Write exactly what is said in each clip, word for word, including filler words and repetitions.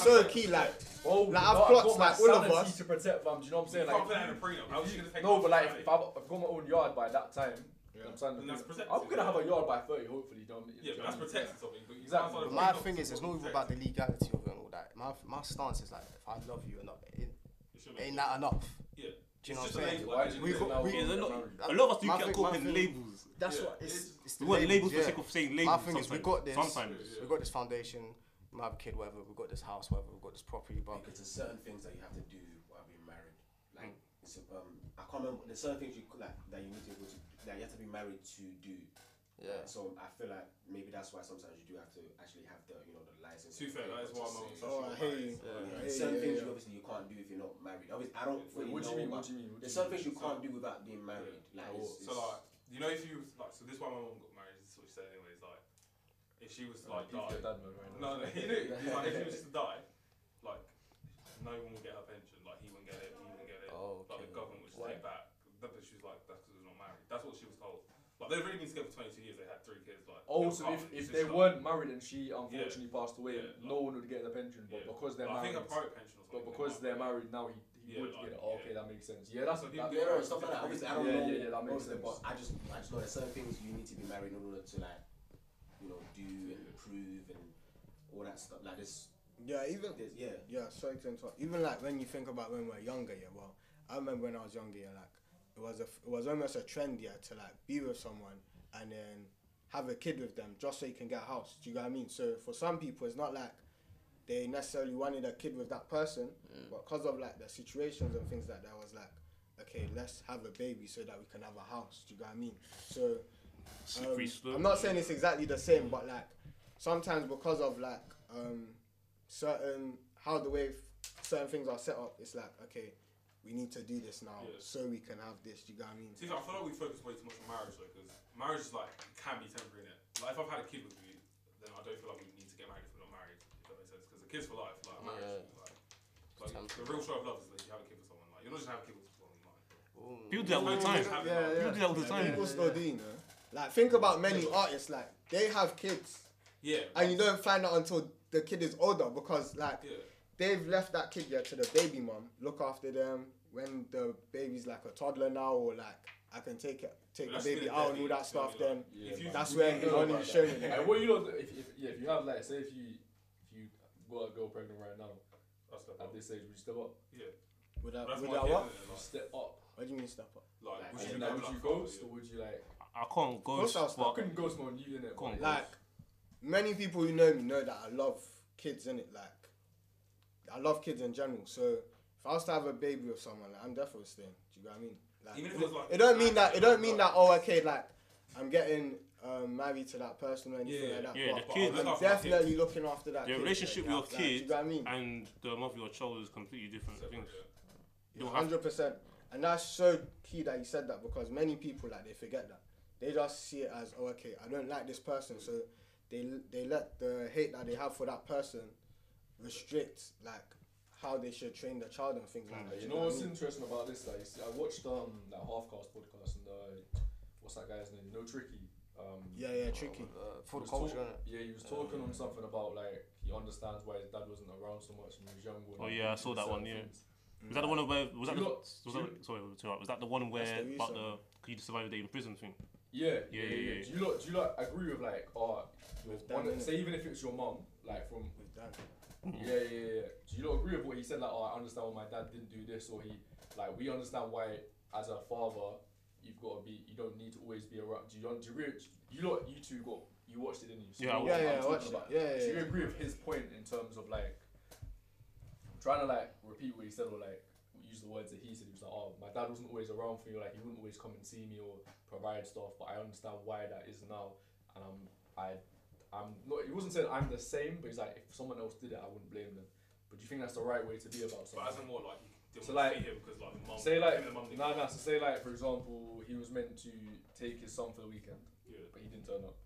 so key, like, oh, like I've clocked, like all of us. To protect, fam. Do you know what I'm saying? You like, can't play that in a prenup. How is she gonna take? No, but like, if, if I've, I've got my own yard by that time, yeah. I'm saying, that's protected. I'm gonna have a yard by thirty, hopefully. You know what I mean? Yeah, but that's protected something. But exactly. But my thing is, it's not even about the legality of it and all that. My my stance is like, if I love you enough, ain't, ain't that enough? Yeah. Do you know what I'm saying? Why do you We think got- now we- we're Yeah, a lot, married? a lot of us do My get thing- caught my in thing- labels. That's Yeah. what it's. it's the We want labels for yeah. the sake of saying My labels. thing is, we sometimes. got this. Sometimes. We got this foundation. We might have a kid, whatever. We got this house, whatever. We got this property, but Because there's certain things that you have to do while being married. Like, it's, um, I can't remember. There's certain things you could, like that you need to go to, that you have to be married to do. yeah. So I feel like maybe that's why sometimes you do have to actually have the, you know, the license. To be fair, that is why I'm say- Oh, I hear you. Yeah, I hear certain you, things yeah, you yeah. obviously you can't do if you're not married. Obviously, I don't. Wait, fully what do you know mean? about- What do you mean? What do There's you certain mean? things you can't do without being married. Like, Oh, it's, so it's, like, you know, if you like, so this is why my mum got married. This is what she said, anyways. Like, if she was to, like Beef your die, dad, man, right now. no, no, he knew. He's like, if she was to die, like, no one will get her pension. Like, he wouldn't get it. He wouldn't get it. Oh, Like, okay. the government would just Why? take back. But she was like, that's because we're not married. That's what she was told. Like, they've really been together for twenty-two years. They had three kids. Like, Oh, it was so hard. if, It's if just they like- weren't married and she unfortunately passed away, Yeah, like- no one would get the pension. But Yeah. because they're Like, I married, think a private pension or something. but because they're married now, he, he Yeah, would like, get it. Oh, okay, yeah. that makes sense. Yeah, that's So that, people yeah, no, stuff like that. Obviously, I don't yeah, know. yeah, yeah, that makes most of sense. it, But I just, I just know there's certain things you need to be married in order to like, you know, do and prove and all that stuff. Like this, Yeah, even this yeah. yeah. Sorry to interrupt. Even like when you think about when we were younger, yeah. Well, I remember when I was younger, yeah. Like it was a, it was almost a trend, yeah, to like be with someone and then have a kid with them just so you can get a house. Do you get what I mean? So for some people, it's not like they necessarily wanted a kid with that person, Mm. but because of like the situations and things like that, was like, okay, let's have a baby so that we can have a house. Do you get what I mean? So Slippery um, slope. I'm not saying it's exactly the same, but like sometimes because of like um, certain how the way f- certain things are set up, it's like okay, we need to do this now Yeah. so we can have this. Do you get what I mean? See, I feel like we focus way too much on marriage though, because marriage is like can be temporary, innit? Like if I've had a kid with you, then I don't feel like we need to get married if we're not married. If that makes sense, because the kid's for life. Like marriage, Yeah. like, like the real show of love is that you have a kid with someone. Like you're not just having a kid with someone you like. People do that all the time. Yeah, Yeah, yeah. People do that all the time. People still do, you know. Like think about many artists, like they have kids, Yeah. and you don't find out until the kid is older because like Yeah. they've left that kid yeah to the baby mum, look after them when the baby's like a toddler now, or like I can take it, take But the that's baby still out deadly, and all that it's stuff. gonna be Then like- Yeah, If you- but- that's you when can it's know only about showing that. it. And what you know, if, if yeah, if you have like, say if you if you got a girl pregnant right now That's the at this age, would you step up? Yeah. Would that, That's would my that kid, what? innit? Like, Step up. What do you mean step up? like, Like, would And you, then go would like you father, ghost yeah. or would you like I can't Course ghost. I'll stop. I but couldn't ghost on you in it. Go on, Like many people who know me know that I love kids in it. Like I love kids in general. So if I was to have a baby with someone, like, I'm definitely staying. Do you know what I mean? Like, Even if it, it was like- it don't mean that. It don't mean that. Oh, okay. Like I'm getting um, married to that person or anything Yeah, like that. yeah, but, the but kid- I'm Look after my definitely looking after that. the kid, relationship with like, your like, do kid you know what I mean? and the mother of your child is completely different things. You don't have Hundred percent, and that's so key that you said that because many people like they forget that they just see it as oh okay I don't like this person so they they let the hate that they have for that person restrict like how they should train the child and things like that. You do know what I what's mean? interesting about this? Like, you see, I watched um that Halfcast podcast and uh, what's that guy's name? No Tricky. Um, Yeah, yeah, tricky. Uh, for he the was culture, talk- innit? Yeah, he was talking on something about like he understands why his dad wasn't around so much when he was younger. Oh, yeah, I saw that one, yeah. Things. Was that the one where was that You the, lot- was that sorry was that- was that the one where the about recent the could you survive a day in prison thing? Yeah, Yeah, yeah, yeah, yeah. yeah. Do you lot, do you lot agree with like, oh, your With Dan, one, innit? say even if it's your mum, like from With Dan. yeah, yeah, yeah, yeah. Do you not agree with what he said? Like, oh, I understand why my dad didn't do this, or he, like, we understand why, as a father, you've got to be, you don't need to always be around. Do you, do you agree? You lot, you two got, you watched it, didn't you? So Yeah, I you know Yeah, what yeah, I'm I talking watched it. about. Yeah, yeah, Do you yeah. agree with his point in terms of like, trying to like repeat what he said, or like use the words that he said? He was like, oh, my dad wasn't always around for me, like he wouldn't always come and see me or provide stuff, but I understand why that is now, and I'm, I, I'm not. He wasn't saying I'm the same, but he's like, if someone else did it, I wouldn't blame them. But do you think that's the right way to be about something? But as in what, like, you didn't So, want like, to see him because like the mum. Say like, him and the mum didn't nah, go. nah. So say like, for example, he was meant to take his son for the weekend, Yeah. but he didn't turn up.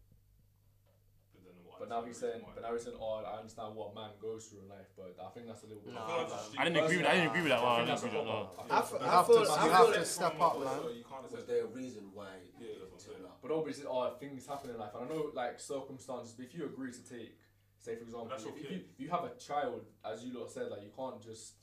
But then what? But now he's saying, Why? but now he's saying, oh, I understand what man goes through in life, but I think that's a little bit. Nah, I feel like that's man. stupid. I didn't agree with that. I didn't agree with that. I Well, I think didn't that's a agree with that. cop-out. No. I f- think I that's- feel- You I have feel to like- step up, man. So you can't Was accept- there a reason why Yeah, it that's what I'm turned saying. up? But obviously, oh, things happen in life, and I know like circumstances. But if you agree to take, say for example, That's if, your if you kid. if you have a child, as you lot said, like you can't just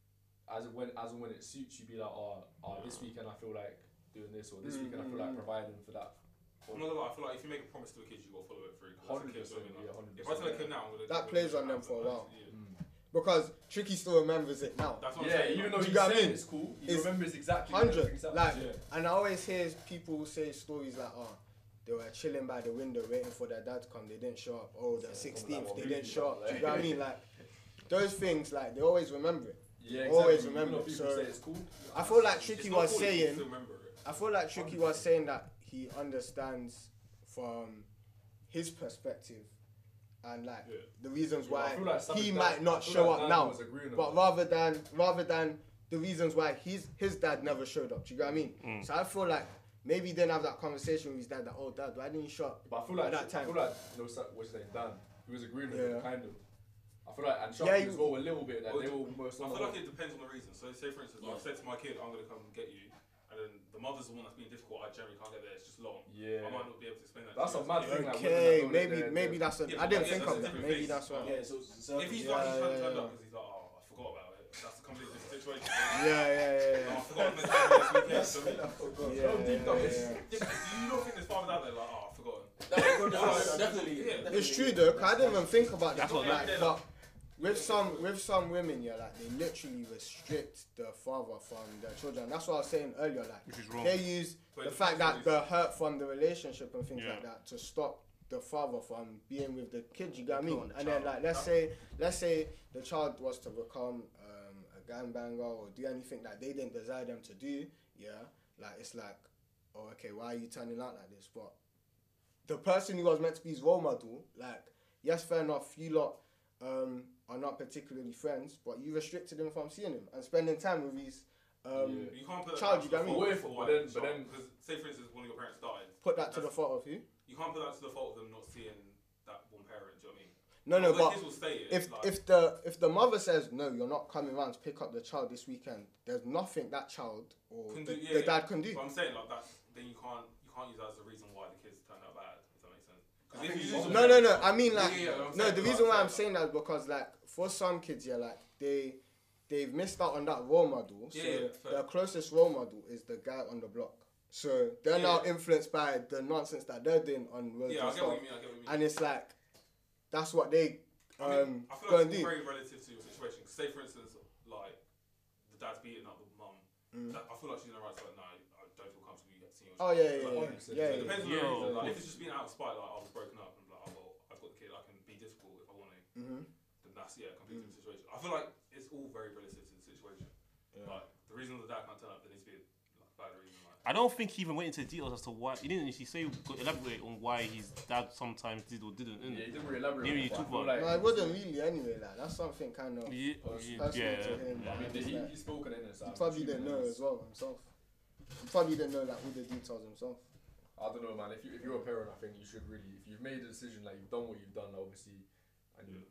as and when as and when it suits you be like, oh, oh this weekend I feel like doing this, or this Mm, weekend I feel mm, like mm. providing for that. I'm not gonna lie, I feel like if you make a promise to a kid, you gotta follow it through. 'Cause that's a Hundred kid, so I percent, mean, yeah, like, hundred if I tell a percent. kid now, I'm gonna That do plays it, on them like, for a while. Yeah. Because Tricky still remembers it now. That's what I'm Yeah, saying. even though like, Do he's you get what I saying mean? it's cool, he It's remembers exactly. Hundred, everything's happened. like, Yeah. and I always hear people say stories like, "Oh, they were chilling by the window waiting for their dad to come. They didn't show up. Oh, the Yeah, sixteenth, like, they what didn't movie, show up." like- Do you know what I mean? Like those things, like they always remember it. Yeah, Always exactly. remember, Even though people so- say it's cool. I feel like it's Tricky not was cool if you saying. still remember it. I feel like Tricky was saying that he understands from his perspective and like Yeah. the reasons Yeah, I why feel like some he of might dad- not I feel show like up dad now. was agreeing But on rather than rather than the reasons why his his dad never showed up. Do you get what I mean? Mm. So I feel like maybe he didn't have that conversation with his dad that, oh dad, why didn't you show up? But I feel like At that I time. feel like no, what's his name, Dan. He was agreeing with Yeah. him, kind of. I feel like and Yeah, Sharky you- as well a little bit. That Well, they were almost I on feel the like it depends on the reason. So say for instance, like, I said to my kid, I'm gonna come and get you, and then the mother's the one that's being difficult. I generally can't get there. It's just long. yeah. I might not be able to explain that. That's to a you. mad thing. Like, women Okay, that don't maybe let maybe their- that's a. Yeah, I didn't but think yeah, of that's a that. different Maybe case. that's right. Yeah, so, so If he's Yeah, like he's trying to yeah, turn yeah. up because he's like, oh, I forgot about it. That's a completely different situation. Yeah, yeah, yeah, Oh, I yeah. forgot I was meant to have this weekend. So, Yeah, Oh, deep yeah, down, yeah, it's- yeah. yeah, but do you not think there's fathers out there like, oh, I've forgotten? No, definitely, definitely, Yeah. definitely. It's true though, 'cause I didn't even think about that. That's what- Like, yeah. but with some with some women, yeah, like they literally restrict the father from their children. That's what I was saying earlier. Like Which is wrong. they use But the it fact depends that on the hurt from the relationship and things Yeah. like that to stop the father from being with the kid. You get what I Put mean? on the And then child. like let's say let's say the child was to become um, a gangbanger or do anything that they didn't desire them to do. Yeah, like it's like, oh okay, why are you turning out like this? But the person who was meant to be his role model, like, yes, fair enough, you lot um, are not particularly friends, but you restricted him from seeing him and spending time with his um, Yeah. You can't put that Child, to you the get me? fault But of if- why but then- the but child- then- because say for instance one of your parents died, put that to the fault of you. you can't put that to the fault of them not seeing that one parent. Do you know what I mean? No, no, Although but kids will stay it, if like, if the if the mother says no, you're not coming around to pick up the child this weekend, there's nothing that child or Can the, do- yeah, the yeah. dad can do. But I'm saying like that, then you can't you can't use that as a reason why the kids turned out bad. If that makes sense. 'Cause I if think you it's use No, no, no. I mean, Yeah, like, yeah, yeah, I'm no. saying, The like, reason why I'm I'm saying that is because, like, for some kids, yeah, like they they've missed out on that role model. Yeah, so yeah, fair. their closest role model is the guy on the block. So they're Yeah. now influenced by the nonsense that they're doing on roads Yeah, I and get what stuff, you mean. I get what you mean. and it's like that's what they I mean, um I feel go like and it's do. all very relative to your situation. 'Cause say for instance, like the dad's beating up the mum. Mm. That, I feel like she's in the right to like, no, I don't feel comfortable you seeing your Oh child. yeah, yeah, Like, yeah, one hundred yeah, percent. yeah, So it yeah. depends on Yo, the reason. Like, of if it's just being out of spite, like I was broken up and like, oh well, I've got the kid, I can be difficult if I want to. Mhm. Then that's yeah, a completely Mm. different situation. I feel like it's all very relative to the situation. Yeah. Like the reason the dad can't turn up, there needs to be like valid reason. Like I don't think he even went into details as to why. He didn't actually say elaborate on why his dad sometimes did or didn't. Yeah, innit? he didn't really elaborate. Maybe on you it, but I talk feel about it. like No, it wasn't really anyway. Like that's something kind of Yeah, Personal personal yeah, to him. yeah. I mean, It's he, like- he's spoken in it. So he I'm probably assuming didn't know it's- as well himself. He probably didn't know like all the details himself. I don't know, man. If you if you're a parent, I think you should really, if you've made a decision, like you've done what you've done, obviously, and you,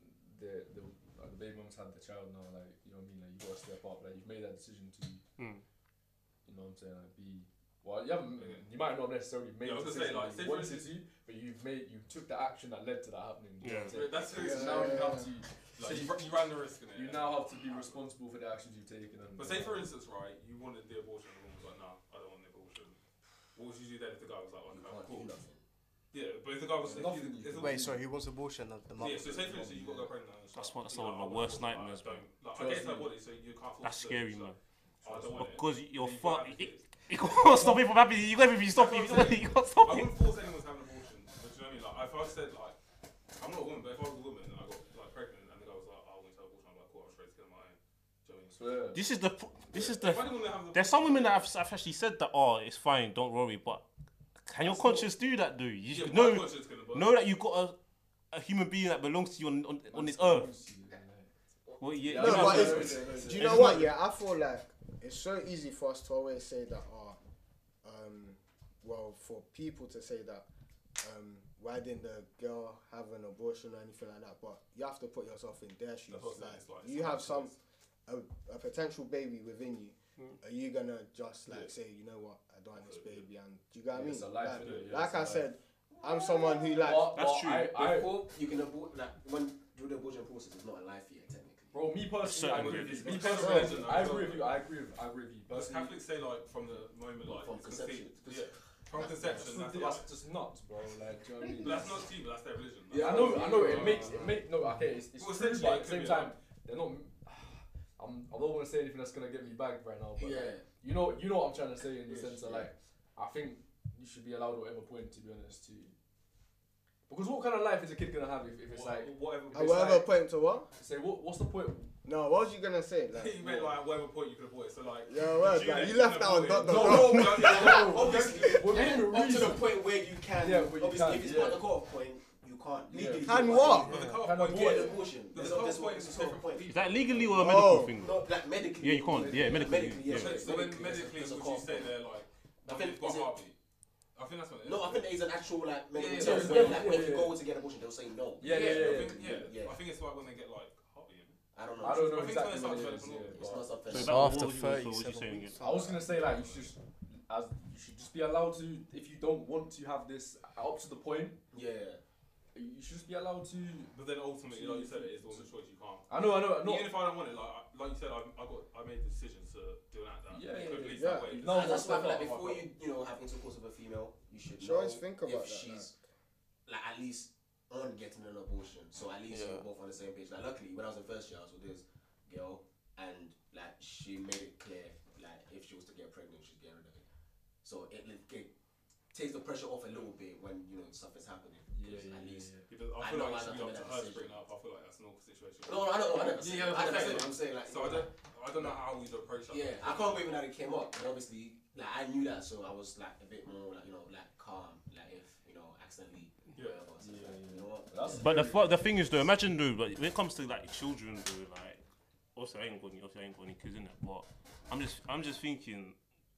the the like, the baby mum's had the child now, like you know what I mean, like you gotta step up, like you've made that decision to, Mm. you know what I'm saying, like be. Well, you haven't. You might not necessarily made Yeah, I the was gonna say, decision like, that say you for wanted instance- to, but you've made you took the action that led to that happening. You know what I'm Yeah. saying? that's So yeah, now you have to. like so you, you, you ran the risk in it. you now have to be responsible for the actions you've taken. And But say for instance, right, you wanted the abortion and the woman was like, nah, I don't want the abortion. What would you do then if the guy was like, You okay, can't cool. do nothing. Yeah, but if the guy was There's if nothing you- you if can the- Wait, sorry, who wants abortion? The, the mother? Yeah, so say for instance, you got to go pregnant. And That's stuff, one- that's you're one of like, my I worst want it, nightmares, I don't- Like, I Trust guess like me. what it, so you can't. That's force it, scary, so, man. I don't want it. Because you're Then you fucked. can't have kids. You can't stop it from happening. You can't even stop it. That's what I'm You can't stop I it. wouldn't force anyone to have an abortion. But do you know what I mean? Like, if I said like, I'm not a woman, but if I was a woman and I got like pregnant and the guy was like, I want to have an abortion, I'm like, cool, I'm straight to get my own. Do you know what I mean? Swear. This is the. pr- This is If I the. didn't want to have the There's some women that have, have actually said that. Oh, it's fine. Don't worry. But can your That's conscience do that, dude? You yeah, should my know. conscience gonna burn. Know that you got a, a human being that belongs to you on on, on this earth. Well, yeah. No, you know but what I'm it's- saying? Do you It's know what? not- Yeah, I feel like it's so easy for us to always say that. Oh, um, well, for people to say that. Um, why didn't the girl have an abortion or anything like that? But you have to put yourself in their shoes. That's what I'm saying, Like, it's like, you it's have not some choice. a, a potential baby within you. Mm. Are you gonna just like Yeah. say, you know what, I don't want this That's it, baby, and do you get what I Yeah, mean? it's a life, like innit? Yeah, like it's a I life. said, I'm someone who like. But, That's but true. I, I, Before you can abort, like when through the abortion process, it's not a life yet technically. bro, me personally, I Certain agree with you. religions. Me It's personal personally, religion, I though. agree with you. I agree with, I agree with you. Because Personally, Catholics say like from the moment like From it's conception. conceived. Yeah. From That's- conception, that's, that's, that's like, just nuts, bro. Like, do you know what I mean? but that's not true, but that's their religion. Yeah, I know, I know. It makes it make no. Okay, it's, it's Well, true, essentially, but it at the could same be time, they're not. I'm. I don't want to say anything that's gonna get me bagged right now, but Yeah. like, you know, you know what I'm trying to say in the Yes, sense that yeah. like, I think you should be allowed whatever point, to be honest, to. Because what kind of life is a kid gonna have if, if it's What- like, whatever. At it's whatever like- point to what? say what what's the point? No, what was you gonna say? Like, you meant like whatever point you could avoid. So like. yeah, well, you like, you can left that on avoid dot it. dot No, dot. no, No, obviously, We're being up to the reasonable. point where you can. Yeah, where you obviously, can, if it's yeah. not the cut-off point, you can't Yeah. legally. Can do what? But the cut-off Can point avoid Get is- an abortion. The There's cut-off there's point there's is a cut-off different point. for Is that legally or a Oh. medical thing? No, like medically. Yeah, you can't. Yeah, medically. Medically, yeah. yeah. So, so when Medically, medically, there's a would you cut-off say point. they're like, I I think think got is it- heartbeat? I think that's what it is. No, I think there is an actual like medical Yeah, yeah, test yeah, where yeah, like yeah, when you yeah. go to get an abortion, they'll say no. Yeah, yeah, I yeah, yeah. think, yeah. Yeah. I think it's like when they get like heartbeat. I don't know. I don't know I think exactly it's what it like is. something Yeah, like It's but- not something. So So that- what after was you- so what you thirty-seven saying weeks. I was gonna say like you should just as you should just be allowed to if you don't want to have this up to the point Yeah. you should just be allowed to. But then ultimately, like you said, it is the woman's choice. You can't. I know, I know, no. Even if I don't want it, like I- like you said, I, I got I made the decision to do that. that. Yeah, It yeah, could yeah. lead Yeah. that way. No, And that's why I feel like that's before not- you you know have intercourse with a female, you should Should know always think about if that, she's like at least on getting an abortion. So at least Yeah. you're both on the same page. Like luckily, when I was in first year, I was with this girl, and like she made it clear like if she was to get pregnant, she'd get rid of it. So it, it, it takes the pressure off a little bit when you know stuff is happening. Yeah, 'Cause yeah, at yeah, least. yeah. Because I I feel know like it I should be don't up to make her that to bring it up. I feel like that's an awkward situation. No, I don't. I never said. Yeah, I that's never it. said. I'm saying like. So I don't, I don't know how we'd approach that. Yeah, I can't believe that it came up. But obviously, like I knew that, so I was like a bit more like you know like calm. Like if you know accidentally. Yeah. whatever, so Yeah, like, yeah. You know what? That's But the fu- the thing is though, imagine though, but when it comes to like children though, like also I ain't got any, also I ain't got any kids in it, but I'm just I'm just thinking,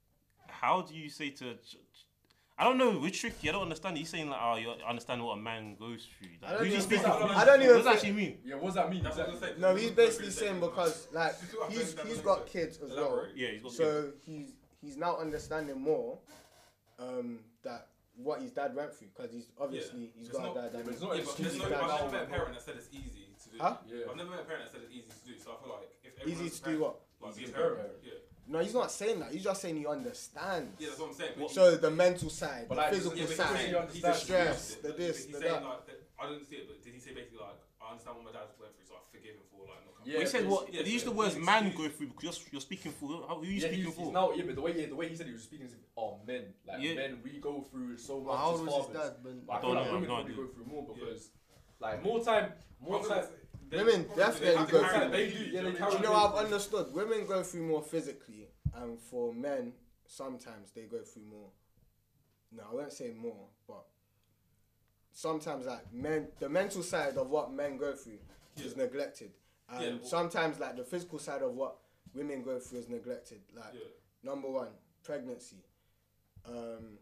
how do you say to, ch- ch- I don't know, we're tricky. I don't understand. He's saying like, oh, you understand what a man goes through. I Like, don't who's he even speaking think- for? I don't even What does that think- actually mean? Yeah, what does that mean? That's what I'm exactly? saying. No, he's basically saying because like he's he's got kids as well, Elaborate. Yeah, he's got kids. so he's he's now understanding more um, that what his dad went through because he's obviously he's It's got not- a dad yeah, that but it's knows. not Yeah, but excuse there's me, no, that I've now- never met a parent that said it's easy to do. Huh? Yeah. I've never met a parent that said it's easy to do. So I feel like if Easy everyone's to do what? Like Easy being to a parent. parent. Yeah. No, he's not saying that. He's just saying he understands. Yeah, that's what I'm saying. But So the mental side, But the like, physical yeah, but he's side, saying- you he's the understand. stress, saying- the but this, he's the saying that. like that, I didn't see it, but did he say basically like I understand what my dad went through, so I forgive him for like not coming. Yeah, Well, he said but what? yeah, he used the yeah, words yeah, man excuse- go through because you're, you're speaking for. How, who are you Yeah, speaking he's, for? he's now, yeah, but the way, yeah, the way he said he was speaking as if, oh, men, like Yeah. men, we go through so much Well, how as old was his fathers. dad when? But I I feel don't like know, women I've no probably idea. go through more because, like, more time, more I'm time. gonna say- they- Women probably definitely have to go carry through- the They baby, do, you yeah, know they what I Do mean? you know what I've understood? Women go through more physically, and for men, sometimes they go through more. No, I won't say more, but sometimes like men, the mental side of what men go through is Yeah. neglected, and Yeah, well- sometimes like the physical side of what women go through is neglected. Like Yeah. number one, pregnancy. Um,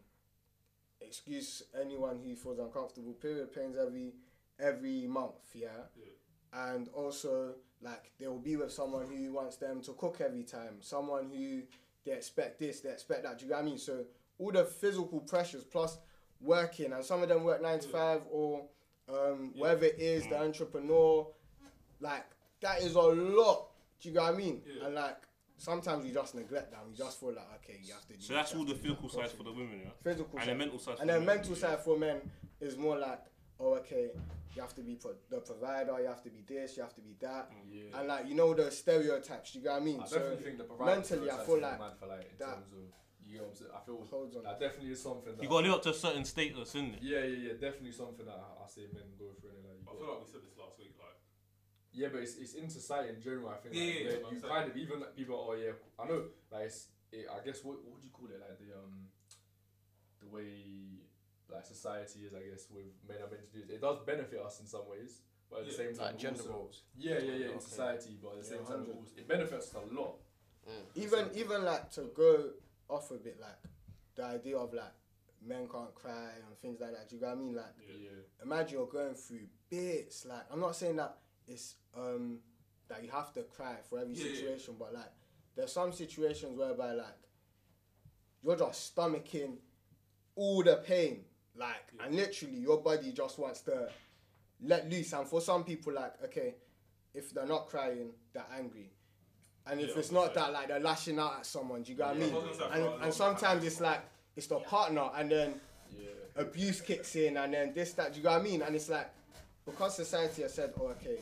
excuse anyone who feels uncomfortable. Period pains every every month, yeah. Yeah. And also, like, they will be with someone who wants them to cook every time. Someone who they expect this, they expect that. Do you get what I mean? So all the physical pressures plus working, and some of them work nine to five or um, Yeah. whatever it is, the entrepreneur. Like that is a lot. Do you get what I mean? Yeah. And like sometimes we just neglect that. We just feel like okay, you have to do. So that's this, all you the have to do physical that. side for the women, yeah. Physical And side. the mental side. for And then the mental men, side for men is more like, oh, okay, you have to be pro- the provider, you have to be this, you have to be that. Yeah. And like, you know the stereotypes, you get what I mean? I so definitely think the provider mentally, I stereotype feel is like mad for like in that terms of you know what I'm saying. I feel holds on. that definitely is something that You got to live up to a certain status, isn't it? yeah, yeah, yeah, definitely something that I, I see men go through. And like, you I got- feel like we said this last week. Like, yeah, but it's, it's in society in general. I think Yeah, like, yeah, where yeah, you I'm kind of even like, people. Oh yeah, I know. Like it's, it, I guess what what would you call it? Like the um the way like society is, I guess, with men and men to do it. It does benefit us in some ways, but at the Yeah. same time, Like gender also, roles. Yeah, yeah, yeah, in Okay. society, but at the Yeah, same time, one it, hundred. also, it benefits us a lot. even even like to go off a bit, like the idea of like men can't cry and things like that. Do you get what I mean? Like Yeah, imagine you're going through bits. Like I'm not saying that it's um that you have to cry for every Yeah, yeah. situation, but like there's some situations whereby like you're just stomaching all the pain. like, Yeah. and literally your body just wants to let loose. And for some people, like, okay, if they're not crying, they're angry. And if Yeah, it's I was not gonna that, like, they're lashing out at someone. Do you get what I Yeah, mean? I was gonna say, I feel And, like a lot and of the time sometimes it's like, it's the partner, and then Yeah. abuse kicks in, and then this, that. Do you get what I mean? And it's like, because society has said, oh, okay,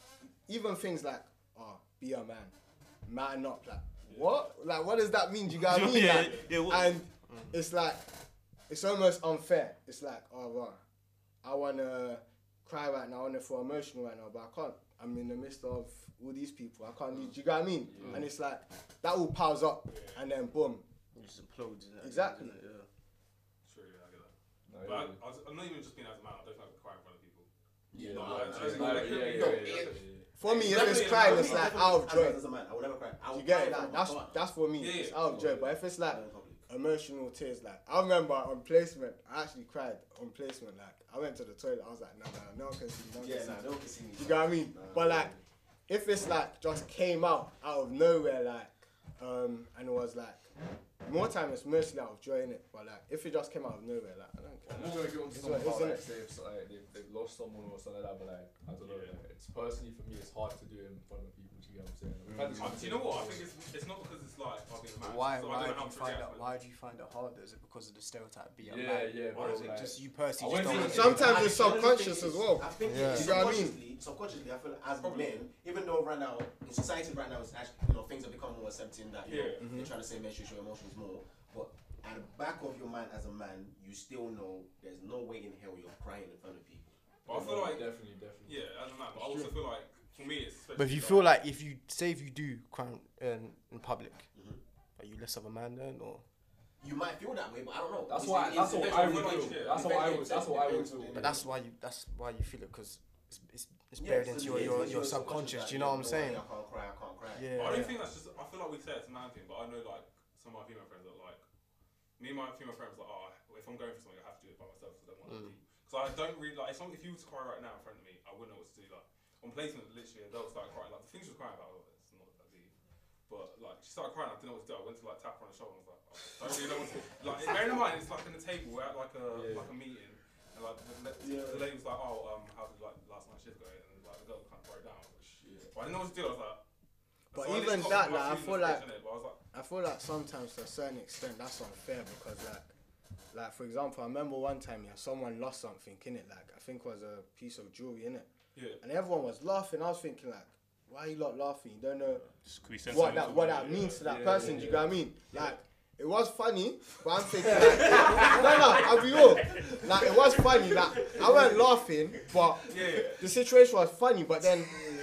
even things like, oh, be a man, man up, like, what? Like, what does that mean? Do you get what I mean? Yeah, Like, yeah, what- and it's like, it's almost unfair. It's like, oh, well, I want to cry right now, I want to feel emotional right now, but I can't. I'm in the midst of all these people. I can't do, do you get what I mean? Yeah. And it's like, that all piles up, Yeah. and then boom. It just implodes. Isn't it? Exactly. Isn't it? Yeah. True, yeah, I get that. No, But yeah. I, I was, I'm not even just being as a man. I don't think I can cry in front of people. Yeah, No, no, I- I no, don't think No, I yeah, can. yeah, No, yeah, it- yeah. For me, if it's Definitely, crying, definitely, it's like Definitely, out of as joy. a- As a man, I will never cry. I will You get cry it? in front Like, of my that's partner. that's for me. Yeah, It's yeah. out of joy. But if it's like Not in public. emotional tears, like I remember on placement, I actually cried on placement. Like I went to the toilet, I was like, no, no, no one can see, no one Yeah, can see. nah, no one can see me. You get what I mean? Nah, But nah, like, if it's like just came out out of nowhere, like, um, and it was like, more time it's mostly out of joy in it. But like, if it just came out of nowhere, like I don't I'm care. not gonna get on to It's someone what- about isn't like, say if so, like, they've, they've lost someone or something like that, but like, I don't know, Yeah. like, it's personally for me, it's hard to do it in front of people, do you get what I'm saying? We've Mm. had this Uh, do you know what? I think it's, it's not because it's like I've been a man. Why? So I Why don't do know how you to find react that? when- Why do you find it harder? Is it because of the stereotype? Be a Yeah, man? yeah, Or bro, is it like- just you personally I just went don't? to- want to- Sometimes it's I- I subconscious think as it's- well. I think Yeah. it's You know what I mean? subconsciously, subconsciously, I feel like as Probably. men, even though right now in society right now, it's actually, you know, things have become more accepting that you know, Yeah. they're trying to say men should show emotions more. But at the back of your mind as a man, you still know there's no way in hell you're crying in front of people. But I feel like, definitely, definitely. yeah, as a man, but I also feel like, for me, it's especially But if you feel like if you say if you do cry in, in public, Mhm. are you less of a man then, or? You might feel that way, but I don't know. That's It's- why, it's- that's it what depends I on would the feel. age. That's what I would, that's what I would Depends- feel. But that's why you that's why you feel it because it's it's, it's Yeah, buried so into yeah, your it's- your, it's your subconscious. that Do you know what I'm you saying? I can't cry. I can't cry. Yeah. But I don't yeah. think that's just. I feel like we say it's a man thing, but I know like some of my female friends are like, me and my female friends are like, oh, if I'm going for something, I have to do it by myself because I don't want Mm. to. Because I don't really like. If, some, if you were to cry right now in front of me, I wouldn't know what to do. Like on placement, literally, a girl started crying. Like the things she was crying about, it's not that deep. But like she started crying, I didn't know what to do. I went to like tap her on the shoulder. And I was like, oh, I don't really know what to do. Like bearing in mind, it's like in the table. We're at like a Yeah. like a meeting, and like the, the, Yeah. the lady was like, oh, um, how did like last night's shift go? And like the girl kind of broke down. I was like, shit. But I didn't know what to do. I was like. But so I even literally that, got my like, I feelings feel in like- it, but I was like, I feel like sometimes to a certain extent that's unfair because like like for example I remember one time yeah someone lost something in it, like I think it was a piece of jewelry in it, yeah. and everyone was laughing. I was thinking like, why are you lot laughing? You don't know Just could be what sensitive that to what it. that means to that Yeah, person. yeah, Do you yeah. get what I mean? Like it was funny, but I'm thinking like, no no I'll be real. Like it was funny. Like I weren't laughing, but Yeah, yeah. the situation was funny. But then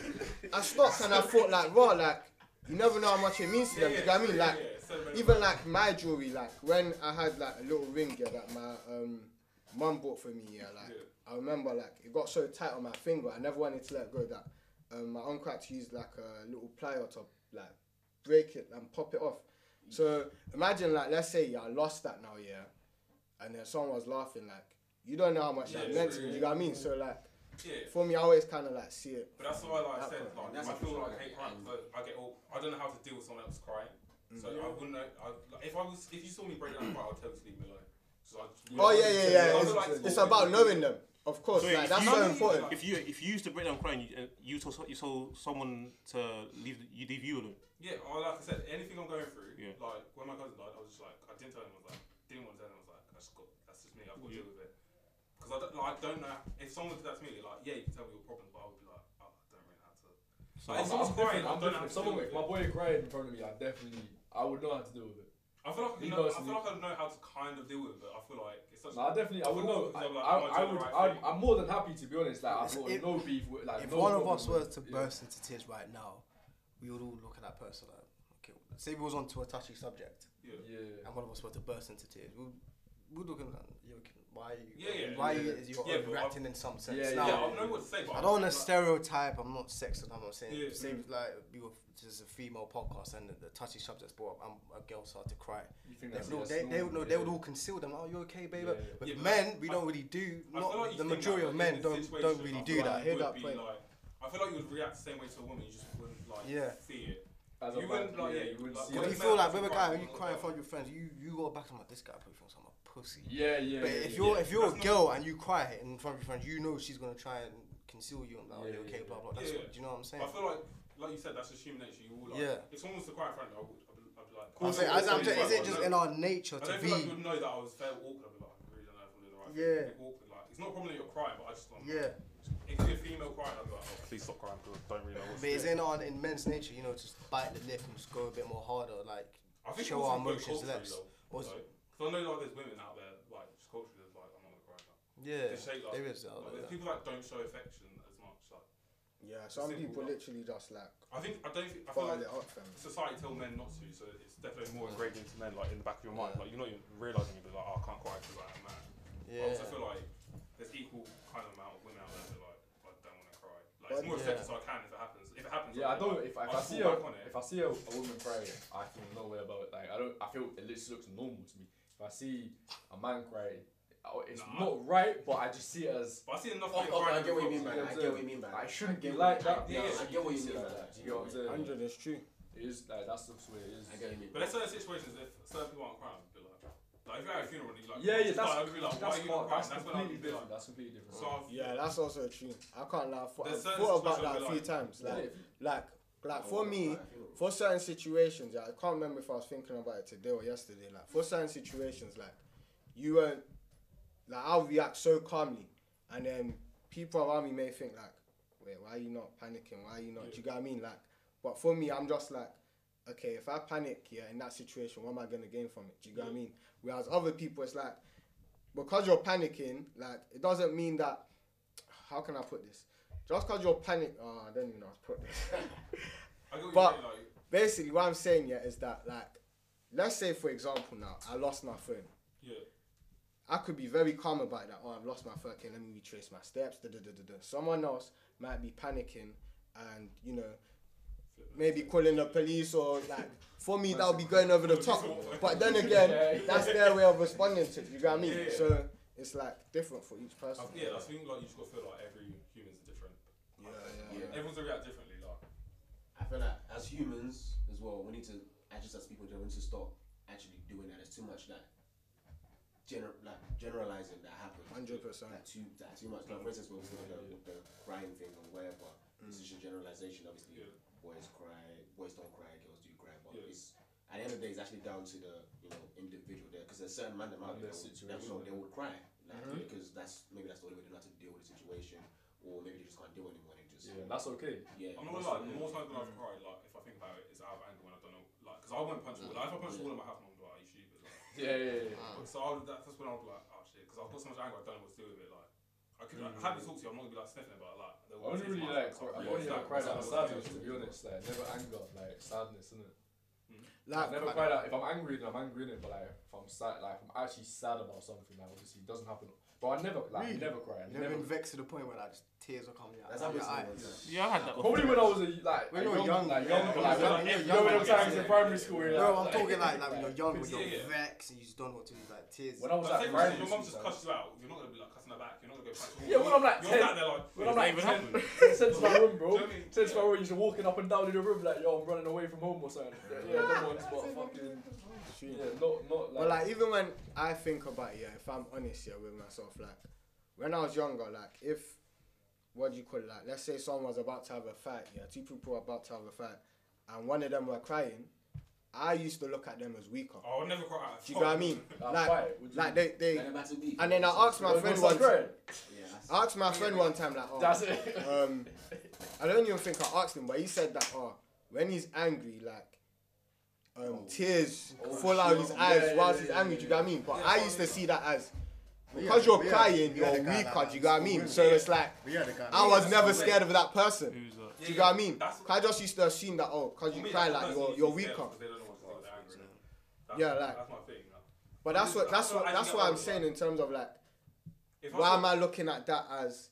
I stopped and I thought like, raw, like you never know how much it means to them. Do you get what I mean? Like. Even like my jewelry, like when I had like a little ring yeah, that my um mum bought for me, yeah, like Yeah. I remember like it got so tight on my finger, I never wanted to let go that um my uncle had to use like a little plier to like break it and pop it off. So imagine like let's say yeah, I lost that now, yeah, and then someone was laughing, like you don't know how much that Yeah, meant true, to me, yeah. you know what I mean? So like Yeah. for me I always kinda like see it. But that's why, like I that said, point. like That's I a feel for like sure. I hate crying because I, I get all, I don't know how to deal with someone else crying. So I wouldn't know. I, like, if I was, if you saw me break down and cry, I'd tell you to leave me alone. So I, Oh yeah, yeah, yeah. I It's, feel like it's all- about knowing them. Of course, So like if that's you- so No, important. like- If you if you used to break down crying, you, uh, you told you told someone to leave you leave you alone. Yeah, or like I said, anything I'm going through, Yeah. like when my cousin died, I was just like, I didn't tell him. I was like, didn't want to tell him. I was like, I just got, that's just me. I've got to deal with it. Because I don't, like, I don't know if someone did that to me. Like, yeah, you can tell me your problems, but I would be like, oh, I don't really know how to. So Like, if I'm, someone's I'm different. crying, I I'm don't know how different. to Someone, deal if with my it. boy cried in front of me, I definitely, I would know how to deal with it. I feel like Me you know, I personally. feel like I know how to kind of deal with it. I feel like it's such. No, I definitely, I would know. Cool, I, because I'm like, I, am I I doing would, the right I, thing? I'm more than happy to be honest. Like I've got If- no beef with, like. If no one of problem us with were it. to Yeah. burst into tears right now, we would all look at that person like, okay, say we was onto a touchy subject, Yeah. Yeah. and one of us were to burst into tears, we'd, we'd look at them like, you okay, why are you, Yeah, yeah, why yeah. are you, is you Yeah, but reacting in some sense? Yeah, now, Yeah, I know what to say, but I don't want to like, stereotype, I'm not sexist, I'm not saying, Yeah. say like, we were just a female podcast and the, the touchy subjects brought up, I'm, a girl started to cry. You think They that's would, all, that's they, they, would, normal, know- they would yeah. all conceal them, oh, you okay, baby? Yeah, yeah. But Yeah, but men, I- we I- don't really do, I not feel like you the think majority that, of but men in don't, situations, don't I really feel do like that. I hear you that would be point. Like, I feel like you would react the same way to a woman. You just wouldn't like Yeah. see it. As a You man, wouldn't, like, yeah, yeah, you wouldn't like, see But when it. you a feel man like with a doesn't guy, cry, when you I'm cry in like, front of your friends, you you go back and like this guy probably thinks I'm a pussy. Yeah, yeah. But yeah, if yeah, you're yeah. if you're a That's girl and you cry in front of your friends, you know she's gonna try and conceal you and be like, Yeah, oh, okay, yeah, blah yeah. blah. That's Yeah, what, do you know what I'm saying? I feel like, like you said, that's just human nature. You all like, Yeah. if someone was to cry in front of me, I would, I'd be, I'd be like, I'm I saying, don't as I'm know saying, if is I it just know- in our nature I to don't feel like you be? would know that I was very awkward. I'd be like, I really don't know if I'm doing the right Yeah. thing. I'd be awkward. Like, it's not a problem that you're crying, but I just want. Yeah. If you're a female crying, I'd be like, oh, please stop crying because I don't really know what's But it's doing. in our in men's nature, you know, to just bite the lip and just go a bit more harder, like I think show it's our also good emotions culturally, less. though, What's- though. 'Cause I know like there's women out there like just culturally there's like I'm not gonna cry now. Yeah, They shake, like, there is that. Like, there's Like, people that don't show affection as much. Like Yeah, some Simple, people like- literally just like I think I don't think I feel follow like it up, fam. society tell men not to, so it's definitely more ingrained into men, like in the back of your mind. Like you're not even realizing you're like, oh, I can't cry because I am man. I yeah. also feel like there's equal kind of amount of women out there that like I don't want to cry. Like But it's more yeah. respected, so I can if it happens. If it happens, Yeah, I I'll be don't. like, If, if I'll I see fall a back on it. if I see a, a woman crying, I feel no way about it. Like I don't. I feel it literally looks normal to me. If I see a man crying, I- it's Nah. not right, but I just see it as But I see enough Oh, men oh, crying. I get what you mean, in the man. vlogs. I get what you mean, man. I shouldn't I be get like what- that. I- Yeah, no, yeah, I get what you see mean like by that. that. You know what I'm saying? Hundred is true. It is like that's just the way it is. I get what you mean. But there's certain situations if certain people aren't crying, I'd be like, like if you're at a funeral and you like, Yeah, yeah, just that's like, I'd be like, why that's, are you not far- crying? that's That's when I'd completely be different. like, That's completely different. so I've- Yeah, that's also true. I can't lie. I've There's I've certain thought about situations that a where, few like- times. Yeah, Like, if you- like, like for me, for certain situations, yeah, I can't remember if I was thinking about it today or yesterday. Like for certain situations, like you weren't, like I'll react so calmly, and then people around me may think like, wait, why are you not panicking? Why are you not? Do you get what I mean? Like, but for me, I'm just like, okay, if I panic, yeah, in that situation, what am I gonna gain from it? Do you get what I mean? Whereas other people, it's like, because you're panicking, like it doesn't mean that. How can I put this? Just because you're panic, oh, I don't even know how to put this. I get what But- you're saying, like, Basically, what I'm saying yeah is that like, let's say for example now, I lost my phone. yeah. I could be very calm about that. Oh, I've lost my phone. Okay, let me retrace my steps. Da, da, da, da, da. Someone else might be panicking and you know maybe calling the police or like. For me, that would be going over the top. But then again, that's their way of responding to it. You get what I mean? Yeah, yeah. So it's like different for each person. I, yeah, I think like you just gotta feel like every human's different. Yeah, yeah. Everyone's gonna react differently. Like, I feel like as humans as well, we need to, and just as people, we need to stop actually doing that. There's too much that gener- like generalizing that happens. Hundred percent. Like too, that too much. Like for instance, with the, the, the crying thing or whatever, it's just a generalization. Obviously, Yeah. boys cry, boys don't cry, girls do cry. But Yeah. it's at the end of the day, it's actually down to the you know individual there, because there's certain man that And out there their that, would- that, situation. you know they would cry, like Mhm. because that's maybe that's the only way they know how to deal with the situation, or maybe they just can't deal anymore. They just Yeah, that's okay. yeah. I'm not gonna lie. The more times when I've cried, like if I think about it, it's out of anger when I don't know. Like, because I won't punch a wall. Like, if I punch a wall in my house, I'm like, are you stupid? Like, Yeah, yeah, yeah. But so I would, that, that's when I was like, oh shit, because I've got so much anger, I don't know what to do with it. Like, I could like, happy to talk to you, I'm not gonna be like sniffing, but like, I there will only be really times like, where I've I'm only like, ever cried out of "What's sadness, that?" to be honest. Like, never anger, like sadness, innit? Like, I never cried out. If I'm angry, then I'm angry in it. But like, if I'm sad, like, if I'm actually sad about something, like, obviously, it doesn't happen. But I never, like, Really? never cry. I You've never never. been vexed to the point where like just tears are coming out. That's of happened your to me eyes. once. Yeah, I had that. Probably when I was a, like, When a you're young, young, like, yeah, young, when like, you're like, young, you know, when young, them times yeah. in primary school. You're No, like, I'm like, talking like like when you're young, when Yeah, you're yeah. vexed and you just don't know what to do, like tears. When I was But at say, for primary instance, your mum just school, cussed you out, you're not gonna be like cussing her back, you're not gonna go punch her. Yeah, when I'm like you're ten, sat there like, when I'm Does that like even ten, happen? sent to my room, bro. Do you know what I mean? Sent to my room, you're walking up and down in the room like, yo, I'm running away from home or something. Yeah, yeah, them ones, but fucking, yeah, not, not like. But like even when I think about it, yeah, if I'm honest yeah with myself, like when I was younger, like if what do you call it, like let's say someone was about to have a fight, yeah, two people were about to have a fight, and one of them were crying, I used to look at them as weaker. oh, I'll never cry out. Do you know what I mean? Nah, Like, fight, would you- like they, they, And about to be. and then I asked my When friend start once, crying? Yeah, that's- I asked my friend one time, like, oh, That's it. um, I don't even think I asked him, but he said that, oh, when he's angry, like, um, tears Oh, fall out of his shit. eyes Yeah, yeah, whilst yeah, he's yeah, angry. yeah, Do you get what I mean? But yeah. I used to see that as We because had- you're we had- crying, we had you're a guy weaker. like Do you that get what I in mean? school, So innit? it's like We had a guy. I was Yeah, never that's scared what of that person. Who's that? Do you get what I mean? That's- 'Cause I just used to assume that oh, because For you me, cry that's like the you're person you're who's scared weaker. because they don't know what to do with their anger, innit? That's- Yeah, like- that's my thing. Like. But that's what that's I feel what like that's as you what get I'm older, saying in terms of like If why I am I looking at that as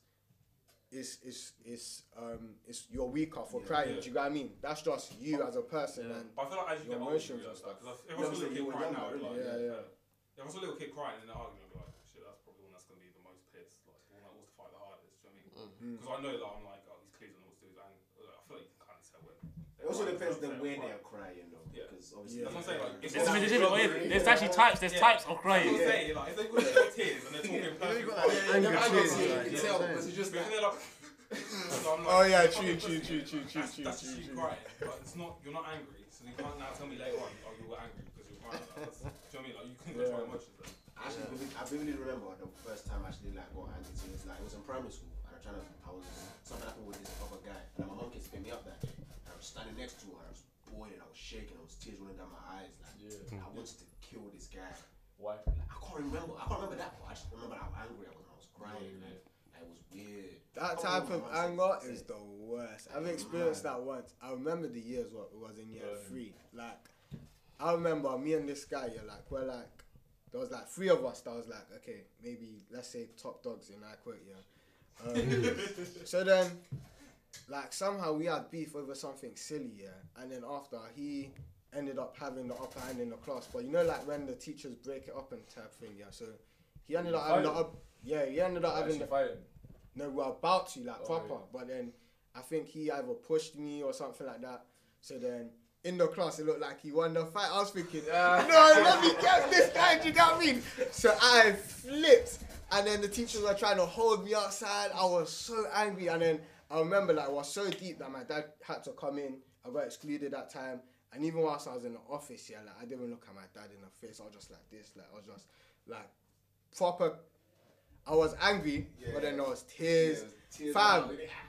is is is um is you're weaker for Yeah. crying? Yeah. Do you get what I mean? That's just you as a person Yeah. and But I feel like as you Your get older, you emotions and realise stuff. that. Because if I Yeah, saw a so little you kid were crying now, younger, I'd be like, yeah, yeah. if I saw a little kid crying in an argument, I'd be like, shit, that's probably the one that's going to be the most pissed. Like, the one that wants to fight the hardest. Do you know what I mean? Mm. Because I know that I'm like, oh, these kids don't know what to do with anger. Like, I feel like you can kind of tell when they're It also Right, depends that's the what I'm way saying, they're right. crying though. Yeah. Because obviously. Yeah. That's what I'm saying. Like, if There's, it's there's, like- there's, wait, there's actually types. There's Yeah. types of That's what crying. I'm saying. Like, if they've got little tears and they're talking perfect, got fine. like- Yeah, Anger yeah, I tears, can see it. like, You you can know tell what I'm because it's just But if like. they're like, so I'm like, Oh, yeah, fucking true, pussy, true, true, true, true, that's, true, that's true, just you true. crying, but it's not. You're not angry, so you can't now tell me later on, oh, you were angry because you're crying. Like, that's, do you know what I mean? Like, you couldn't control Yeah. emotions. Then. Actually, vivid- I vividly remember the first time I actually like got angry to this. Like it was in primary school, and I'm trying to. I was something happened with this other guy, and my mom came to pick me up that day. And I was standing next to her, I was boiling, I was shaking, I was tears running down my eyes. Like Yeah. I wanted to kill this guy. Why? Like, I can't remember. I can't remember that part. I just remember how angry I was. I was crying. Yeah, Like, like, it was weird. That I can't type of remember how anger much I is said. the worst. I've experienced that once. I remember the years what it was in year Burn. three. Like, I remember me and this guy. Yeah, like we're like, there was like three of us that was like, okay, maybe let's say top dogs in I quote, yeah. Um, so then, like somehow we had beef over something silly, yeah. And then after he ended up having the upper hand in the class. But you know, like when the teachers break it up and type thing, yeah. So he ended up having the up. Yeah, he ended up having Actually the. fighting. No, we're about to, like, Oh, proper. yeah. But then I think he either pushed me or something like that. So then in the class, it looked like he won the fight. I was thinking, no, let me get this guy, do you know what I mean? So I flipped. And then the teachers were trying to hold me outside. I was so angry. And then I remember, like, it was so deep that my dad had to come in. I got excluded that time. And even whilst I was in the office, yeah, like, I didn't look at my dad in the face. I was just like this. Like, I was just, like, proper. I was angry, Yeah. but then there was tears. Yeah, tears Fam, out.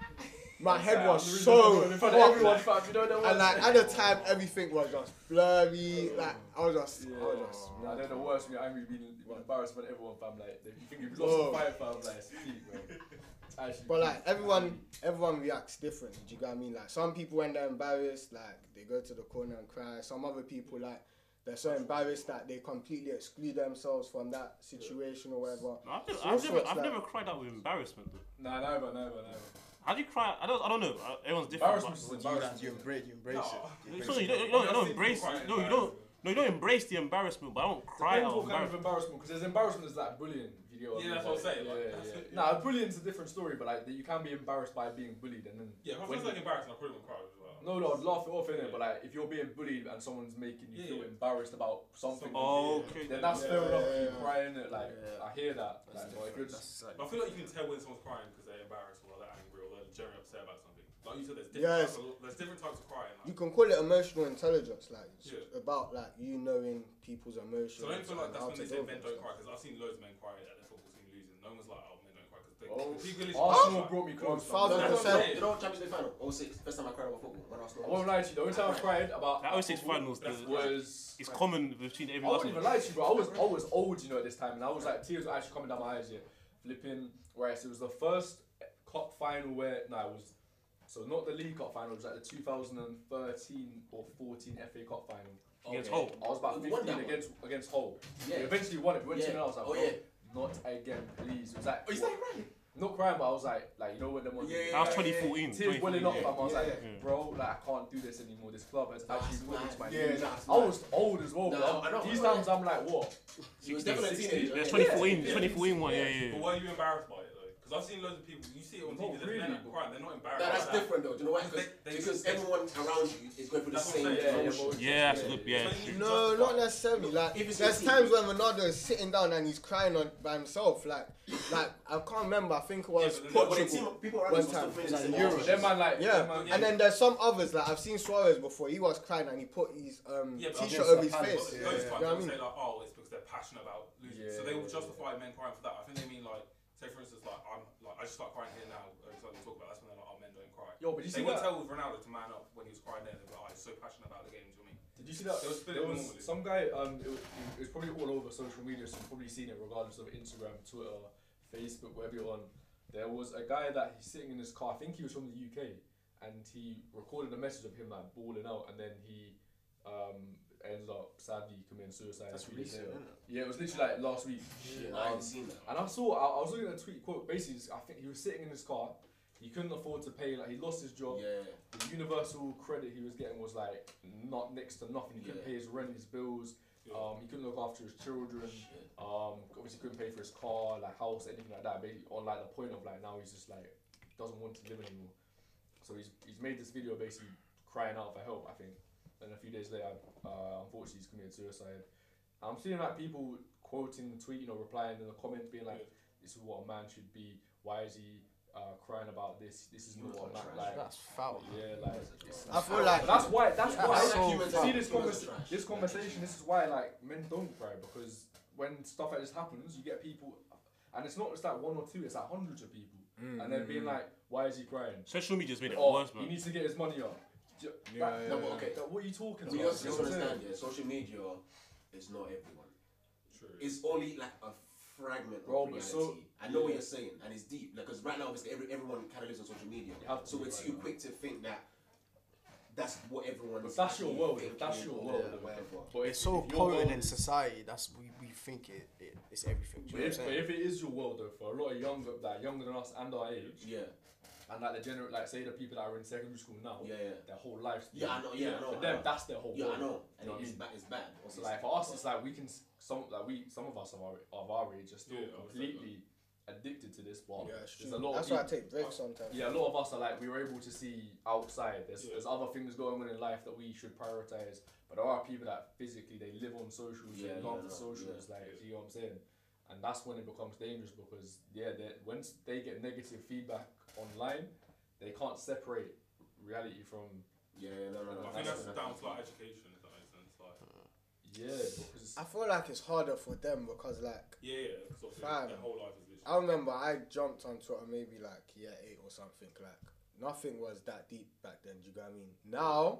my head I'm was the reason so I'm in front of fucked. everyone, fam. You know that And like at the time, everything was just blurry. Like I was just, Yeah. I was just. Nah, they're the worst when you're angry, being being embarrassed in front of everyone, fam. Like, if you think you've lost Bro. the fight, fam, like, it's peak, bro. It's actually But like peak. everyone, everyone reacts differently. Do you get what I mean? Like some people when they're embarrassed, like they go to the corner and cry. Some other people like they're so embarrassed that they completely exclude themselves from that situation or whatever. No, I've never, So I've, never, sorts I've like- never cried out with embarrassment though. Nah, never, never, never. How do you cry? I don't. I don't know. Uh, Everyone's different. Embarrassment but- is You, embarrassing. you embrace, you embrace No. it. You So embrace you it. don't, you don't, you don't I've seen embrace. people cry No, you don't. No, you don't embrace the embarrassment, but I don't cry Depends out what kind of embarrassment. embarrassment, because there's embarrassment is like bullying video. Yeah, that's what I'm saying, Yeah, like, yeah, that's yeah. it, yeah. Nah, bullying's a different story, but like you can be embarrassed by being bullied, and then Yeah, if I when feel like embarrassing, I probably wouldn't cry as well. no, no, I'd laugh it off in it. But like if you're being bullied and someone's making you Yeah, feel yeah. embarrassed about something, Oh, okay. then that's Yeah, fair enough. yeah, You yeah. crying it, like Yeah. I hear that. That's Like, but if you're just different. I feel like you can tell when someone's crying because they're embarrassed or they're angry or they're generally upset about something. Like you said, there's different, Yes. types, of, there's different types of crying. You Like. can call it emotional intelligence, like it's Yeah. about like you knowing people's emotions. So I don't feel like and that's how when to they say deal men with don't them. cry because I've seen loads of men cry at their football team losing. No one's like, oh, men don't cry because they. Oh, people literally Arsenal cry. brought me close. One thousand fam. No, no, percent. no, you know Champions League final? oh six. First time I cried about football. When Arsenal I won't lie to you. The only time I cried about That oh six finals, the, That's was. it's common between every I wouldn't Arsenal. even lie to you, bro. I was I was old, you know, at this time, and I was like tears were actually coming down my eyes. Yeah, flipping. Right, so it was the first cup final where no, it was so not the League Cup final. It was like the two thousand thirteen or fourteen F A Cup final. Against Okay. Hull. I was about We won fifteen that one. against against Hull. Yeah. We eventually won it. We went Yeah. two nil. I was like, Oh, bro, yeah. not again, please. It was like Oh, you started crying? not crying, but I was like, like you know when them ones. Yeah, That was yeah, twenty fourteen. Tears welling up, yeah, fam. I was yeah, like, yeah. bro, like I can't do this anymore. This club has That's actually put me to my mad. Yeah, knees. that's I mad. was old as well, No, bro. I know, These I know. times I'm like, what? She was definitely a teenager. That's yeah. twenty fourteen. Yeah. twenty fourteen one. Yeah, yeah. But why are you embarrassed by it though? Because I've seen loads of people. You see it on Not T V. There's really, men that but- cry. They're not No, embarrassed. that's by that. different though. Do you know why? Because, They- they- because they- everyone around you is going through the That's what I'm same saying, yeah, emotion. yeah, Yeah, that's a good. Yeah. So you No, justify not it. necessarily. Like, If it's there's your times team. when Ronaldo is sitting down and he's crying on by himself. Like, like I can't remember. I think it was Yeah, but then- But the Portugal. team, people around One us are still time. feeling the Like same Euros. emotion. Them man like, Yeah, them man, and then there's some others. Like I've seen Suarez before. He was crying and he put his um, Yeah, but t-shirt against over the his Palace, face. Those yeah, times You they'll know what I mean? say like, oh, it's because they're passionate about losing. So they will justify men crying for that. I think they mean like, say for instance, like I'm like I just start crying here now. Every time we talk about, that's when they're like, oh, men don't cry. Yo, but you They see would that? tell with Ronaldo to man up when he was crying there. They'd be like, oh, he's so passionate about the game. Do you know what I mean? Did you see that? They would split There it was normally. some guy. Um, it, was- it was probably all over social media, so you've probably seen it, regardless of Instagram, Twitter, Facebook, wherever you're on. There was a guy that he's sitting in his car. I think he was from the U K, and he recorded a message of him like bawling out, and then he um ended up sadly committing suicide. That's three days recent, later. isn't it? Yeah, it was literally like last week. Shit, I Um, haven't seen that. And I saw, I, I was looking at a tweet quote. Basically, I think he was sitting in his car. He couldn't afford to pay. Like he lost his job. Yeah. The universal credit he was getting was like not next to nothing. He couldn't Yeah. pay his rent, his bills. Yeah. Um, he couldn't look after his children. Shit. Um, obviously couldn't pay for his car, like house, anything like that. Basically, on like the point of like now he's just like doesn't want to live anymore. So he's he's made this video basically crying out for help, I think. And a few days later, uh, unfortunately, he's committed suicide. I'm seeing like people quoting, tweeting, or replying in the comments, being like, "This is what a man should be. Why is he uh, crying about this? This is not what a man like." That's foul. Yeah, like it's, I feel like that's why. That's Yeah, why. that's so you foul. see this Humans convers- are trash. this conversation. This is why like men don't cry, because when stuff like this happens, you get people, and it's not just like one or two. It's like hundreds of people, Mm, and they're mm, being mm. like, "Why is he crying?" Social media's made it Or worse, he man. needs to get his money up. Ju- Yeah, like, yeah, No, but yeah. okay. like, what are you talking We about? also You know what I'm saying? understand, yeah, social media is not everyone. True. It's only like a fragment Bro, of but reality. so- I know what yeah. you're saying, and it's deep. Because right now, obviously, every, everyone kind of lives on social media. You have to So be it's right too now. quick to think that that's what everyone But is that's your actually world. thinking That's your or world. whatever. But It's if- so if your coded world in is- society. That's we, we think it, it it's everything. Do But you know if, what I'm but saying? if it is your world though, for a lot of younger, like younger than us and our age, Yeah, and like the gener- like say the people that are in secondary school now, yeah, yeah. their whole lives. Yeah, I know, yeah, I know, For I them, know. that's their whole Yeah, world. I know. And You know what I it's, mean? ba- it's bad. So obviously, like for us, but- it's like we can s- some like we some of us of our of our age are still Yeah, I would say completely addicted to this, but Yeah, it's there's true. a lot That's of why I people. take breaks sometimes. Yeah, a lot of us are like we were able to see outside. There's Yeah. there's other things going on in life that we should prioritize. But there are people that physically they live on socials, Yeah, they yeah, love no, the socials, yeah. like Yeah. you know what I'm saying. And that's when it becomes dangerous because yeah, they- once they get negative feedback online, they can't separate reality from Yeah, yeah, no, no, no. I think that's down to like education, if that makes sense. Like, yeah because I feel like it's harder for them because like yeah, yeah, because obviously Fam. their whole life is literally. I remember I jumped on Twitter maybe like year eight or something. Like nothing was that deep back then. Do you get what I mean? Now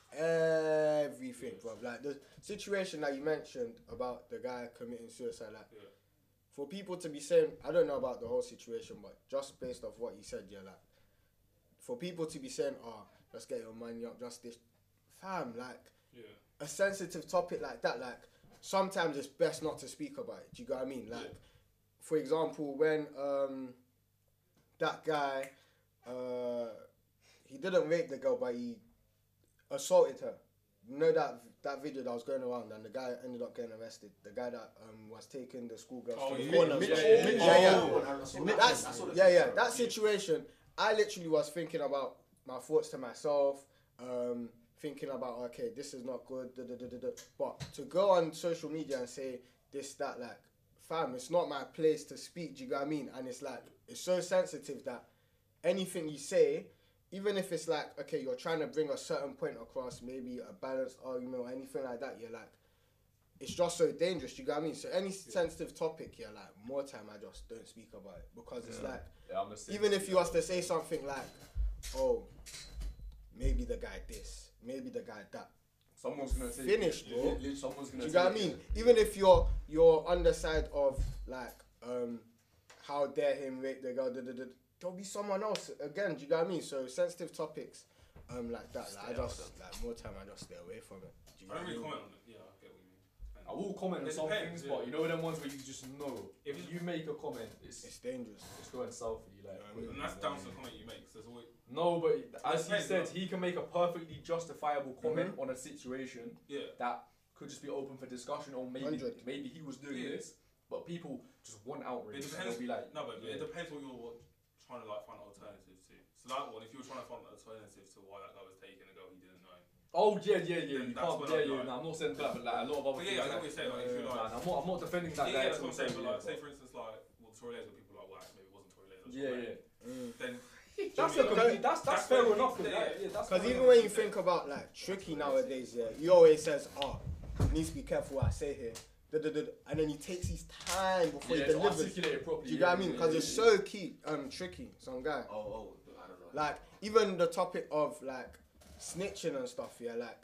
everything, bro. Like the situation that you mentioned about the guy committing suicide. Like Yeah. for people to be saying, I don't know about the whole situation, but just based off what he said, yeah, like for people to be saying, "Oh, let's get your money up," just this, fam, like Yeah. a sensitive topic like that, like sometimes it's best not to speak about it. Do you get what I mean? Like, Yeah. for example, when um that guy, uh, he didn't rape the girl, but he assaulted her. You know that that video that was going around, and the guy ended up getting arrested. The guy that um was taking the schoolgirls Oh, to yeah. the corner. Mitch- Yeah, yeah, yeah, yeah, yeah. I saw that. That's I saw that. yeah, yeah. That situation, I literally was thinking about my thoughts to myself, um, thinking about okay, this is not good. Da, da, da, da, da. But to go on social media and say this, that, like, fam, it's not my place to speak. Do you get what I mean? And it's like it's so sensitive that anything you say, even if it's like okay, you're trying to bring a certain point across, maybe a balanced argument or anything like that, you're like. It's just so dangerous, you get what I mean? So any sensitive topic, yeah, like more time I just don't speak about it because it's like yeah, I'm the same. even if you was to say something like, oh, maybe the guy this, maybe the guy that, someone's gonna take finished, it. bro. Yeah, someone's gonna do you get what I take mean? it. Even if you're you're on the side of like, um, how dare him rape the girl, da, da, da, there'll be someone else again. Do you get what I mean? So sensitive topics, um, like that, like, I Stay out just like more time I just stay away from it. Do you I get don't what really I mean? comment on it. Yeah, I get what you mean. And I will comment on It some depends, things, yeah. but you know them ones where you just know if If you make a comment, it's It's dangerous. it's going south for you. Like, Yeah, I mean, And that's down to the comment you make. 'Cause there's always no, but as he depends, said, yeah. he can make a perfectly justifiable comment on a situation yeah. that could just be open for discussion, or maybe one hundred. maybe he was doing Yeah. this, but people just want outrage. It and depends. they'll be like, No, but yeah. it depends what you're trying to like find alternatives to. So that one, if you were trying to find alternatives to why that guy was taking a girl he didn't know. Oh yeah, yeah, yeah. Then You that's can't. when Yeah, I'm yeah. like- No, I'm not saying that, but like a lot of other But things. yeah, I know like, what you're saying. Like, if you nah, like, nah, I'm not. I'm not defending that yeah, guy. yeah, that's at what all, I'm saying. But yeah, like, say for instance, like, well, Tory Lanez, where people are like, wow, maybe it wasn't Tory Lanez. yeah, yeah. Mm. Then That's Yeah, a complete, that's that's that's fair very- enough. 'cause yeah, that- yeah. yeah, that's Because fair even enough. when you think about like tricky nowadays, yeah, he always says, "Oh, you need to be careful what I say here," da, da, da, da. And then he takes his time before yeah, he to delivers. articulate it properly. Do you yeah, get what I mean? yeah, Because yeah, it's yeah. so key, um, tricky. Some guy, Oh, oh, I don't know. like even the topic of like snitching and stuff, yeah, like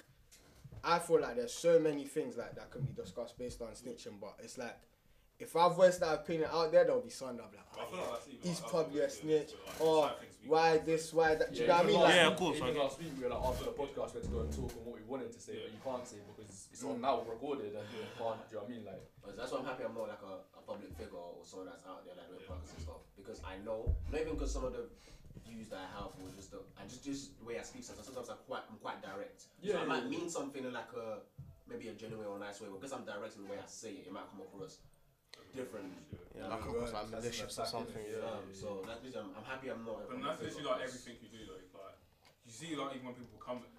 I feel like there's so many things like that can be discussed based on snitching, but it's like if I voice that opinion out there, there'll be someone that'll be like, I oh, feel like that's even. he's like, probably a that's snitch, what it is, or like, things we- why this, why that. Do you Yeah, know what I even mean? last Like, Yeah, week- of course, Even I get- last week we were like after the podcast, we had to go and talk on what we wanted to say, but you can't say because it's on Mm. now recorded and you can't. Do you know what I mean? Like, But that's why I'm happy I'm not like a, a public figure or someone that's out there like doing podcasts and stuff. Because I know, not even because some of the views that I have or just the, I just just the way I speak sometimes. Sometimes I'm quite I'm quite direct. Yeah, so I yeah, might yeah. mean something in like a maybe a genuine or nice way, but because I'm direct in the way I say it, it might come across different. Yeah, Yeah, like, right. like That's- malicious or that's something. happening, Yeah. Um, so that's literally, I'm, I'm happy I'm not. a But public that's figure. literally like everything you do, though. Like, you see, like even when people become influencers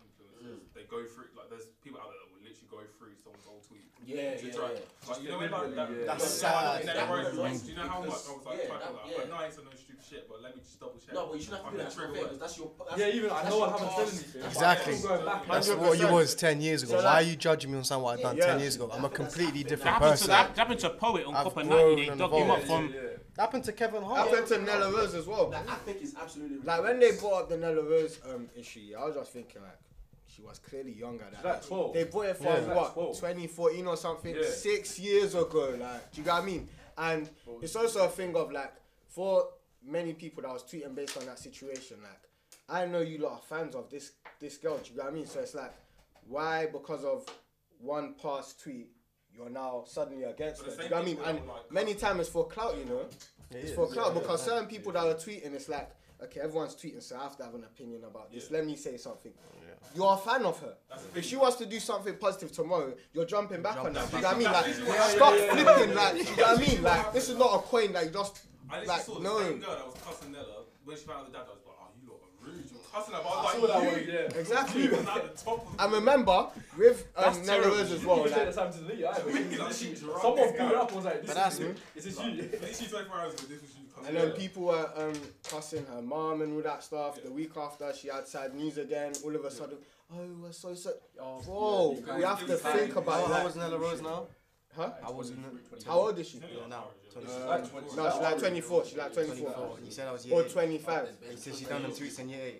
there's- they go through like there's people out there that will literally go through someone's old tweet. Yeah, to yeah, try. yeah. Like, you know when like that, Yeah. That's yeah, sad. Nelly That Rose was was- Do you know how much because- I was like, yeah, typing that- like, yeah. but no, I ain't saying no stupid shit, but let me just double check. No, but you shouldn't have to do that Find the straight trigger away word. because that's your. That's, Yeah, even I that's know I your haven't past- said anything. but Exactly. I'm going back. That's one what you hundred was ten years ago. So Why like- are you judging me on something what I done Yeah. ten years ago? I'm a I think that's completely happened. That different happened, to, person. that, that happened to a poet on I've Copper grown ninety. They and dug him evolved. up from. Yeah, yeah. That happened to Kevin Hart. Happened to Nella Rose as well. Like, I think it's absolutely Like when they brought up the Nella Rose um, issue, I was just thinking like she was clearly younger than She's like that. twelve. They brought it from Yeah. She's like what twelve. twenty fourteen or something, Yeah. six years ago. Like, do you get what I mean? And it's also a thing of like for many people that was tweeting based on that situation. Like, I know you lot are fans of this this girl. Do you get what I mean? So it's like, why because of one past tweet you're now suddenly against But her? the Do you same get what I mean? people And that were, like, many times it's for clout, you know. It It's is. for clout Yeah, because yeah. certain people that are tweeting, it's like, okay, everyone's tweeting, so I have to have an opinion about this. Yeah. Let me say something. You're a fan of her. That's the If thing. she wants to do something positive tomorrow, you're jumping back on that. Jumping You know what I mean? back. Like, Yeah, yeah, stop yeah, yeah, flipping. yeah. Like, you know what I mean? Like, this is not a coin that you just I literally like saw the no. same girl that was cussing Nella when she found out the dad. I was like, oh, you lot are rude. You're cussing her. But I I was saw like, that you, one, yeah. Exactly. you was at the top of And remember, with That's um, Nella terrible. Rose as You well, didn't say like, the time to delete it either. Like, she drunk Someone as blew it hell. up and was like, this But that's is you. me. Is this Like, you? literally twenty-four hours ago, this was you cussing and then her. people were um, cussing her mom and all that stuff. Yeah. The week after, she had sad news again. All of a sudden, oh, we're so so. Oh, Bro, yeah, we you have can't- to you can't- think you about How, it. how Like, was Nella Rose now? huh? I wasn't. How old is she? Yeah, now. Uh, Like twenty- no, she's like twenty-four. She's like twenty-four. twenty-four. You said I was Or year eight. twenty-five. You said she done them tweets in year eight.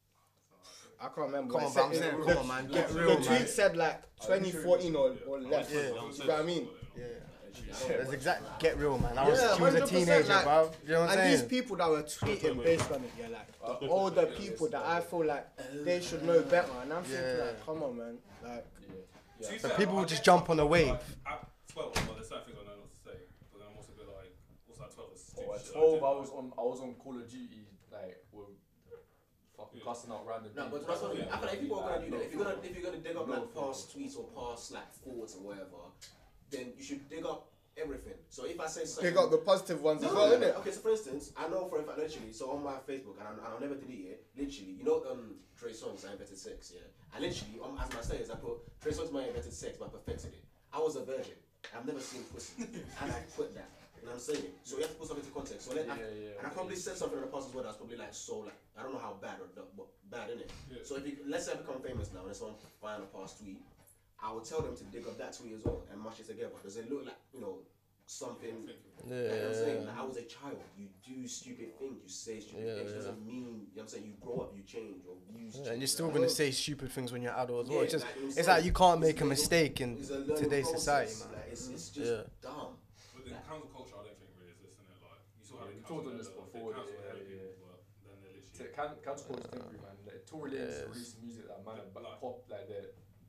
I can't remember. Come It on, said- but I'm saying, it- come the- on, man, the- get the real, tweet man. said like twenty fourteen or, or less. Yeah. You know what I mean? Yeah. That's exact. Get real, man. I was, Yeah, she was a one hundred percent, teenager, like- bro. You know what I'm And these saying? people that were tweeting based on it, yeah, like the older people that I feel like they should know better. And I'm thinking Yeah. like, come on, man, like. To be But fair, people I will just get- jump on the wave. Like, at twelve, well, there's certain things I know not to say, but then I'm also a bit like, also at twelve, there's stupid Oh, at shit twelve, did. I was on, I was on Call of Duty, like, with fucking Yeah. cussing out random No, people. but that's what I mean. I feel like if people are gonna do that, if you're gonna No, if you're gonna dig up No like photo. past tweets or past like thoughts or whatever, then you should dig up everything. So if I say something, Pick up the positive ones as No, well, no, innit? no. Okay, so for instance, I know for a fact, literally, so on my Facebook, and, I, and I'll never delete it, literally, you know, um, Trey Songz, I invented sex, yeah? I literally, um, as my status, I put, Trey Songz, I invented sex, but I perfected it. I was a virgin. I've never seen pussy. And I put that. You know what I'm saying? So you have to put something into context. So then Yeah, I, yeah, and I probably said something in the past as well that's probably like so, like, I don't know how bad or not, but bad, innit? Yeah. So if you, let's say I become famous now and someone find a past tweet, I will tell them to dig up that tweet as well and mash it together. Does it look like, you know, something... Yeah, You know what I'm saying? yeah, Like, I was a child. You do stupid things. You say stupid Yeah, things. It yeah. doesn't mean, you know what I'm saying, you grow up, you change, or views yeah. change. And you're still Like, gonna I say stupid things when you're adult as well. Yeah, It's just, like, you know what I'm it's saying? like you can't It's make a learning- mistake in it's a learning today's process. society, man. Like, it's, it's just Yeah. dumb. But the cancel culture, I don't think really exists in it. Like, you saw how Yeah, they we talked on cancelled this Nella, before, they cancelled yeah, hella yeah, people, but then they literally. So can, cancel culture is temporary, man. Like, Tory Lanez Yes. released music that man, but Like- pop, like, the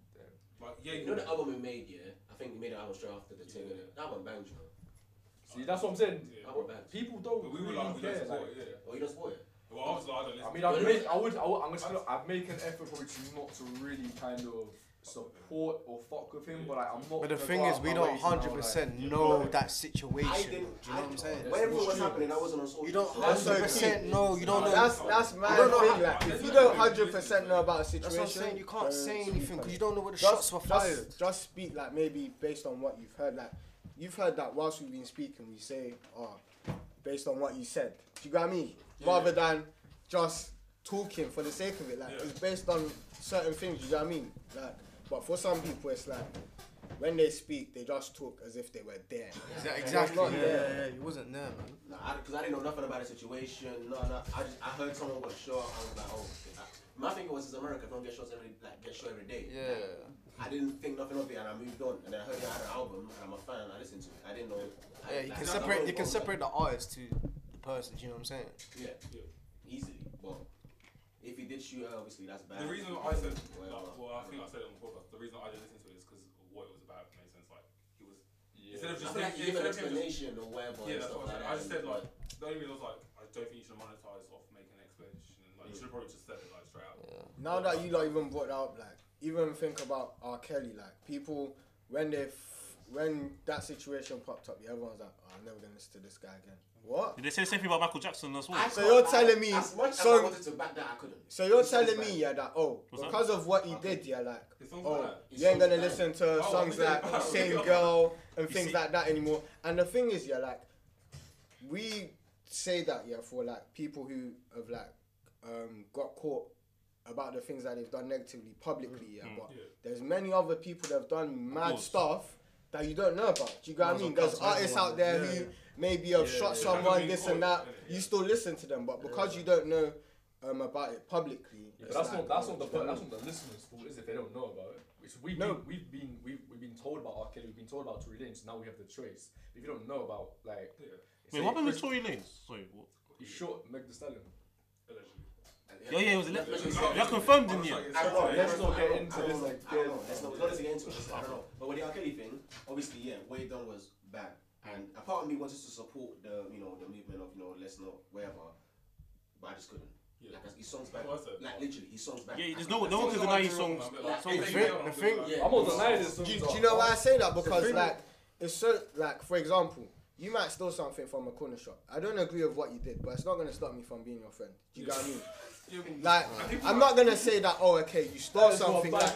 Like, yeah, You know the album we made, yeah? I think we made an album straight after the thing, innit? That one banged, you know? See, that's what I'm saying. Yeah. That one banged. People don't But we were really like, we don't care. support Like, it, yeah. Oh, you don't support it? Well, obviously, I don't listen. I mean, to I'd it. make, I would, I would, I'm just gonna, I'd make an effort probably to not to really kind of support or fuck with him, but like, I'm not. But the gonna thing go is, out we my don't way to now, hundred percent like, know Like, that I situation. didn't. Do you know what I'm saying? When everything was true. happening, I wasn't on social. You don't so That's so hundred percent know. You don't know. That's that's my I don't know thing. how- Like, if you don't hundred percent know about a situation, That's what I'm saying. You can't then say speak anything on because it. you don't know where the Just- shots were just- fired. Just speak like maybe based on what you've heard. Like you've heard that whilst we've been speaking, we say, "Oh, based on what you said." Do you get what I mean? Rather than just talking for the sake of it. Like Yeah. it's based on certain things. Do you get what I mean? Like, but for some people, it's like when they speak, they just talk as if they were there. Exa- And Exactly. it's not Yeah, there. yeah, yeah. You wasn't there, man. Nah, because I, I didn't know nothing about the situation. No, no. I just I heard someone got shot. I was like, oh. Okay. I, my thinking was, it's America. Don't get shots every like get shot every day. Yeah. I didn't think nothing of it, and I moved on. And then I heard he had an album, and I'm a fan. I listened to it. I didn't know. I, Yeah, you like, can I- I separate. don't You can know, separate the artist to the person. Do you know what I'm saying? Yeah, Yeah. easily. But if he did shoot her, obviously that's bad. The reason I said, Whatever. like, well, I think I said it on the podcast. The reason I didn't listen to it is because of what it was about. Made sense. Like he was. Yeah. Instead of I just feel like you give an instead of him just- explanation or whatever. Yeah, and that's stuff what I like said. that, I just said and, like the only reason I was like, I don't think you should monetize off making an explanation. Like you should have probably just said it like straight out. Now that you lot even brought it up, like even think about R. Kelly, like people when they f- when that situation popped up, yeah, everyone was like, oh, I'm never gonna listen to this guy again. What? Did they say the same thing about Michael Jackson as well? I So can't- you're telling I- me- as much as so- I wanted to back that, I couldn't. So you're His songs telling bad. me, yeah, that oh, What's because of what he Okay. did, yeah, like, His songs oh, bad. His you ain't songs gonna bad. listen to Oh, songs I'm like saying- Same Girl and You things see- like that anymore. And the thing is, yeah, like, we say that, yeah, for like people who have like um got caught about the things that they've done negatively publicly, yeah, Mm. but Yeah. there's many other people that have done mad course. stuff that you don't know about. Do you get what I Might as mean? well There's cut to artists everyone. out there Yeah, who yeah. maybe have Yeah, shot yeah. someone, Haven't been this caught, and that. innit? You still listen to them, but because Yeah. you don't know um, about it publicly, Yeah, it's but that's like, not that's oh, not the do you know what I that's mean? not the listeners' fault, is it? If they don't know about it. Which we've No. been we've been we've, we've been told about R. Kelly, we've been told about Tory Lanez, now we have the choice. If you don't know about like Yeah. Wait, what happened with Tory Lanez? Sorry, what? he shot Meg Thee Stallion. Allegedly. Yeah, yeah, it was. Let's- let's- They are confirmed in I'm here. sorry, I don't know. it's- Let's Let's not not get get into into this. this, Like, like, I don't know. get- Let's not. Let's get into it. I don't know. But with the R. Kelly thing, obviously, yeah, what he done was bad, and a part of me wanted to support the, you know, the movement of, you know, let's not whatever, but I just couldn't. Yeah. Like his songs bad. What I said. Like literally, his songs bad. Yeah, I there's couldn't- no no one can deny his songs. Like, songs. the Hey, thing- yeah, the thing- Yeah. I'm not denying his songs. Do, you- are- do you know why I say that? Because thing- like it's so like for example, you might steal something from a corner shop. I don't agree with what you did, but it's not gonna stop me from being your friend. Do you get what I mean? Like I'm not gonna say that. Oh, okay, you stole something. Like,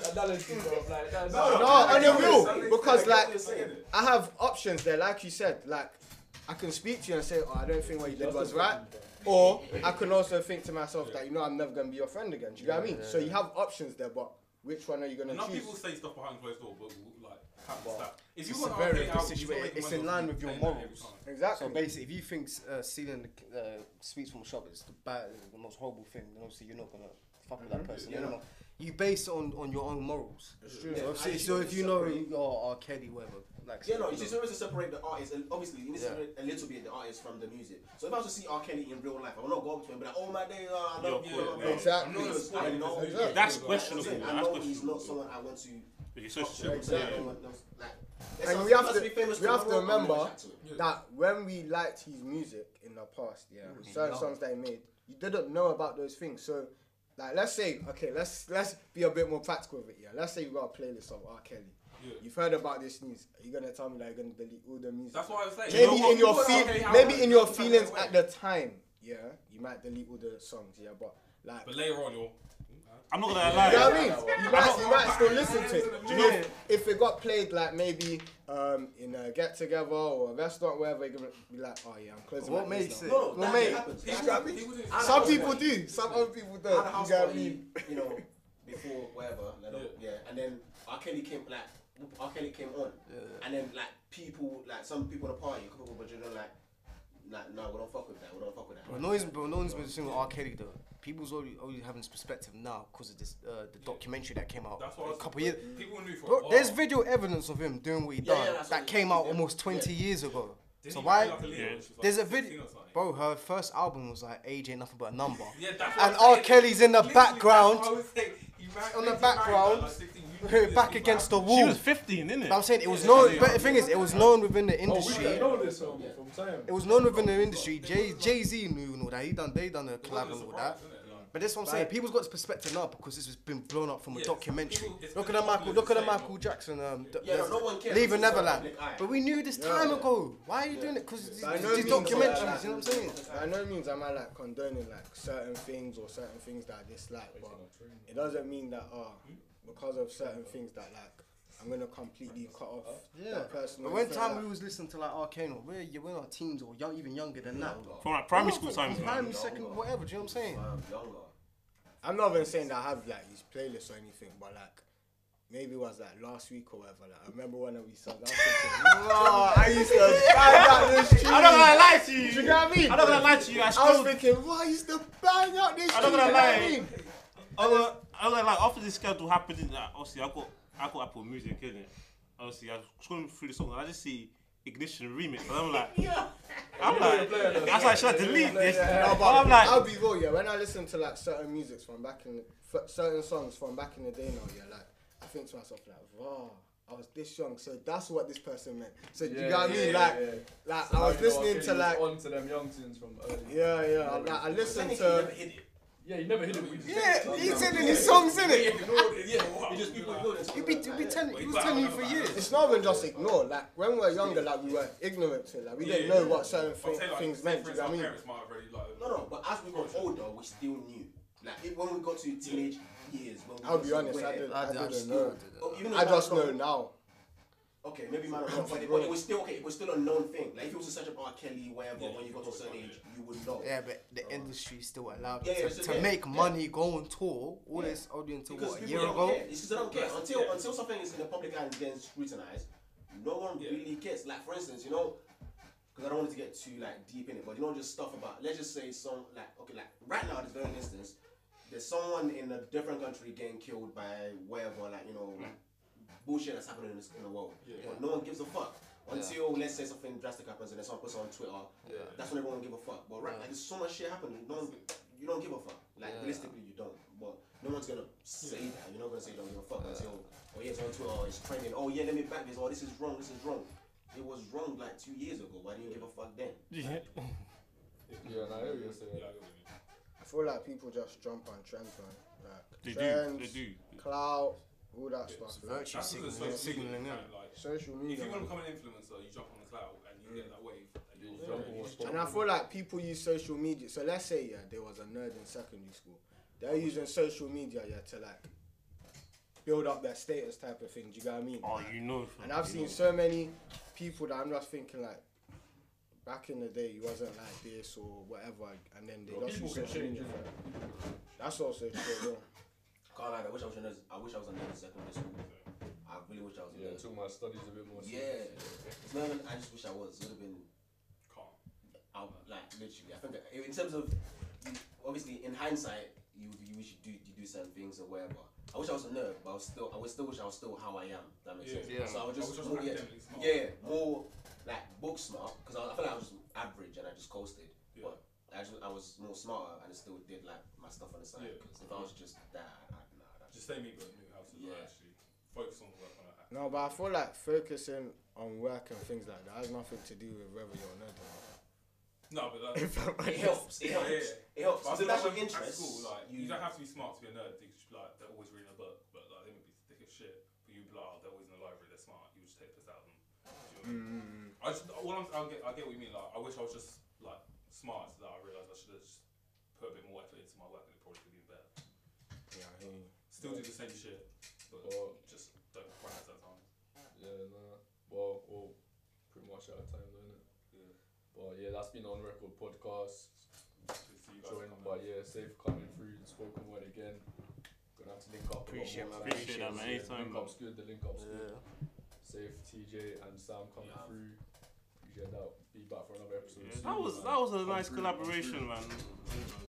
No, no, on the real, I get because what like you're saying. I have options there. Like you said, like I can speak to you and say, oh, I don't think what you did was right. Or I can also think to myself that you know I'm never gonna be your friend again. Do you get what I mean? So you have options there, but which one are you gonna Enough choose? people say stuff behind closed doors, but like happen to that. If you It's want a to very argue out, different you've got to situation. make It's money in off line you with your paying that every morals. time. Exactly. So basically, if you think uh, stealing the, uh, sweets from a shop is the bad, the most horrible thing, then obviously you're not gonna fuck with that person. Yeah. You know, you base it on, on your own morals. It's true. Yeah. So, obviously, And so you if need you to know separate- you're R. Kelly, whatever, like Yeah, no, you you just know. always support the artist, and obviously you need to Yeah. separate a little bit the artist from the music. So if I was to see R. Kelly in real life, I will not go up to him and be like, oh my days, oh, I love Yeah, you. blah, blah, yeah. blah. Exactly. Because I know Exactly. That's Like, questionable, I that's know he's questionable. not someone I want to. It's talk just to. Exactly. Like, like, And let's we not- have let's to- be famous we have to tomorrow, I'm gonna remember chat to him. that when we liked his music in the past, yeah, certain Yeah. songs that he made, you didn't know about those things. So, like, let's say, okay, let's let's be a bit more practical with it. Yeah, let's say you got a playlist of R. Kelly. Yeah. You've heard about this news. Are you gonna tell me that you're gonna delete all the music? That's what I was saying. maybe You know what? in your You put feel, okay, how maybe much in you your have to feelings take at away. the time, yeah, you might delete all the songs, yeah, but like. But later on, you're. I'm not gonna You lie. know what I mean? Yeah, You might, you might still listen to it. Do You know, if, if it got played like maybe um, in a get together or a restaurant, wherever, you're gonna be like, oh yeah, I'm closing What my makes ears it? now. No, no, Well, that mate, happens. you That know what I happens. mean? I had a Some house people party. do. Some other people I had a don't. You house get what I party, mean? you know, before whatever, like, Yeah. yeah. And then R. Kelly came, like, R. Kelly came on, and then like people, like some people at the party, a couple of people, like, like, no, we don't fuck with that. We don't fuck with that. But no one's, but no one's been saying with R. Kelly though. People's already, already having this perspective now because of this, uh, the documentary that came out That's what I a was couple years. People knew for a Bro, while. there's video evidence of him doing what he Yeah, done yeah, that's that what came he- out yeah. almost twenty Yeah. years ago. Didn't So he why? play like a Leo Yeah. when she was like There's a sixteen video, or something? bro. Her first album was like "Age Ain't Nothing But a Number," Yeah, that's what and I'm R. saying. Kelly's in the Literally, background, that's what I was saying. He married- on the he married background, at like sixteen. You knew this back was against the happening. She wall. was fifteen, innit? But I'm saying it was Yeah, known. yeah. But the thing is, it was known within the Oh, we industry. don't know this from Yeah. from Sam. It was known within the industry. Jay Jay Z knew and all that. He done they done a It collab wasn't a and all that. surprise, innit? Like, But that's what I'm saying. People's got this perspective now because this has been blown up from a Yes, documentary. people- it's Look at been the Michael. popular Look at the to say, Michael but- Jackson. Um, th- Yeah, no, th- no one cares. Leaving It's a Neverland. public eye. But we knew this Yeah. time ago. Why are you doing it? Because these By no these means, documentaries. like, You know what I'm saying? By no means am I like condoning like certain things or certain things that I dislike, but it doesn't mean that oh, because of certain things that like I'm gonna completely cut off Yeah. that person. But or when anything time like we was listening to like Arcane, we're you we're our teens or young, even younger than that. From like primary Oh, school from times, man. primary, second, whatever. Do you know what I'm saying? Um, younger. I'm not even saying that I have like his playlists or anything, but like maybe it was like last week or whatever. Like I remember one of these songs. I was thinking, wow, I used to bang out this tune. I'm not gonna lie to you. Do you know what I mean? I'm not gonna lie to you. I I was still. thinking, wow, I used to bang out this I'm tune. not gonna you know what I lie. mean? I'm gonna, I'm gonna like after this scandal happened, in, like, obviously I got I got Apple Music, innit? Obviously I was scrolling through the song and I just see Ignition remix, and I'm like, I'm like, I was like, should I delete this? No, But but I'm like, I'll be real, yeah. When I listen to like certain musics from back in, f- certain songs from back in the day now, yeah, like I think to myself like, wow, I was this young, so that's what this person meant. So do you know what I mean? yeah, Like, yeah. like So I now was you know listening Kelly to was like, on to them young tunes from early. yeah, yeah. I, like, I listened Technically, he never to, hit it. Yeah, you never hit it. with- Yeah, he's telling his songs, innit? Yeah, you just people ignore them. He be, he be telling, he was telling you for years. It's not even just ignore. Like when we were younger, like we were ignorant to it. Like we didn't know what certain I'll thi- say, like, things say, meant. for Do you know what I mean? instance, our parents might have already, like, No, no, but as we got older, we still knew. Like if, when we got to teenage years, when we I'll got be to honest, where- I, did, I, I I didn't just know. Oh, even though I man just don't- know now. Okay, maybe man, don't know, but, it, but it was still okay. It was still a known thing. Like if you was to search up R. Kelly, whatever, Yeah, when you got to a certain age, you would know. Yeah, but the industry still allowed Yeah, it yeah, to, so to yeah, make yeah. money, go on tour. All Yeah. this audio until Because what, a people year don't ago. care. It's because they don't care until Yeah. until something is in the public eye and getting scrutinized. No one Yeah. really cares. Like for instance, you know, because I don't want to get too like deep in it, but you know, just stuff about. Let's just say some like okay, like right now, this very instance, there's someone in a different country getting killed by whatever, like you know, bullshit that's happening in, this, in the world. Yeah. But no one gives a fuck until let's say something drastic happens and then someone puts it on Twitter. Yeah. That's when everyone give a fuck. But right, Yeah. like, there's so much shit happening. No one, you don't give a fuck. Like Yeah. realistically, you don't. But no one's gonna say that. You're not gonna say you don't give a fuck Yeah. until oh yeah, it's on Twitter. Oh, it's trending. Oh yeah, let me back this. Oh, this is wrong. This is wrong. It was wrong like two years ago. Why didn't you give a fuck then? Yeah. Yeah, no, I hear what you're saying. Yeah, I get what you mean. I feel like people just jump on trends, man. Like They trends, do. They do. clout, all that stuff. Virtue Like, That's signaling, because social signaling, media yeah. kind of like, social if media. you want to man. become an influencer, you jump on the cloud and you get that wave. And You you'll jump yeah, on you what's just And I feel like people use social media. So let's say yeah, there was a nerd in secondary school. They're using social media yeah to like build up their status type of thing. Do you get what I mean? Oh, you know. And I've seen so many people that I'm just thinking like, back in the day, you wasn't like this or whatever, and then they Bro, just people use can social change, media. innit? That's also true. Bro. Can't lie, I wish I was in. a- I wish I was in a secondary school. I really wish I was in. Yeah, there. took my studies a bit more. Yeah. serious. It's not even. I just wish I was. It would have been. calm. Out, like literally, I think that in terms of, you, obviously in hindsight, you you wish you do you do certain things or whatever. I wish I was a nerd, but I was still I would still wish I was still how I am. That makes Yeah. sense. Yeah. So I was I just was just more, yeah, academically smart. yeah, more like book smart because I, I feel like I was just average and I just coasted. Yeah. But I just I was more smarter and I still did like my stuff on the side. Yeah. Because if I was just that, I, I, nah, that's Just stay me, but knew how to Yeah. actually focus on work on that. No, but I feel like focusing on work and things like that has nothing to do with whether you're a nerd or not. No, but like, If that it makes helps. It Yeah, helps. yeah. It helps. But I So feel that's like your when- interest. At school, like you, you don't have to be smart to be a nerd. They just be like they're always reading a book, but like they would be thick as shit. But you'd be like, oh, they're always in the library. They're smart. You would just take this out of them. Do you know what I mean? Mm, I just, well, I'm, I get, I get what you mean. Like, I wish I was just like smart so that I realised I should have just put a bit more effort into my work, and it probably could be better. yeah, I hear you. Still do the same shit, but Well, just don't run out of time. yeah, nah. Well, well, pretty much out of time, though, innit? Yeah. But yeah, that's been on record podcast. Good to see you guys Joined come by out. yeah, safe coming through the spoken word again. Gonna have to link up. a lot Appreciate more man, times. Appreciate that, man. Yeah, Anytime, link man. up's good. The link up's good. Yeah. Safe T J and Sam coming Yeah. through. Appreciate that. Be back for another episode. Yeah, soon, that was man. that was a Come nice through, come collaboration, through. man.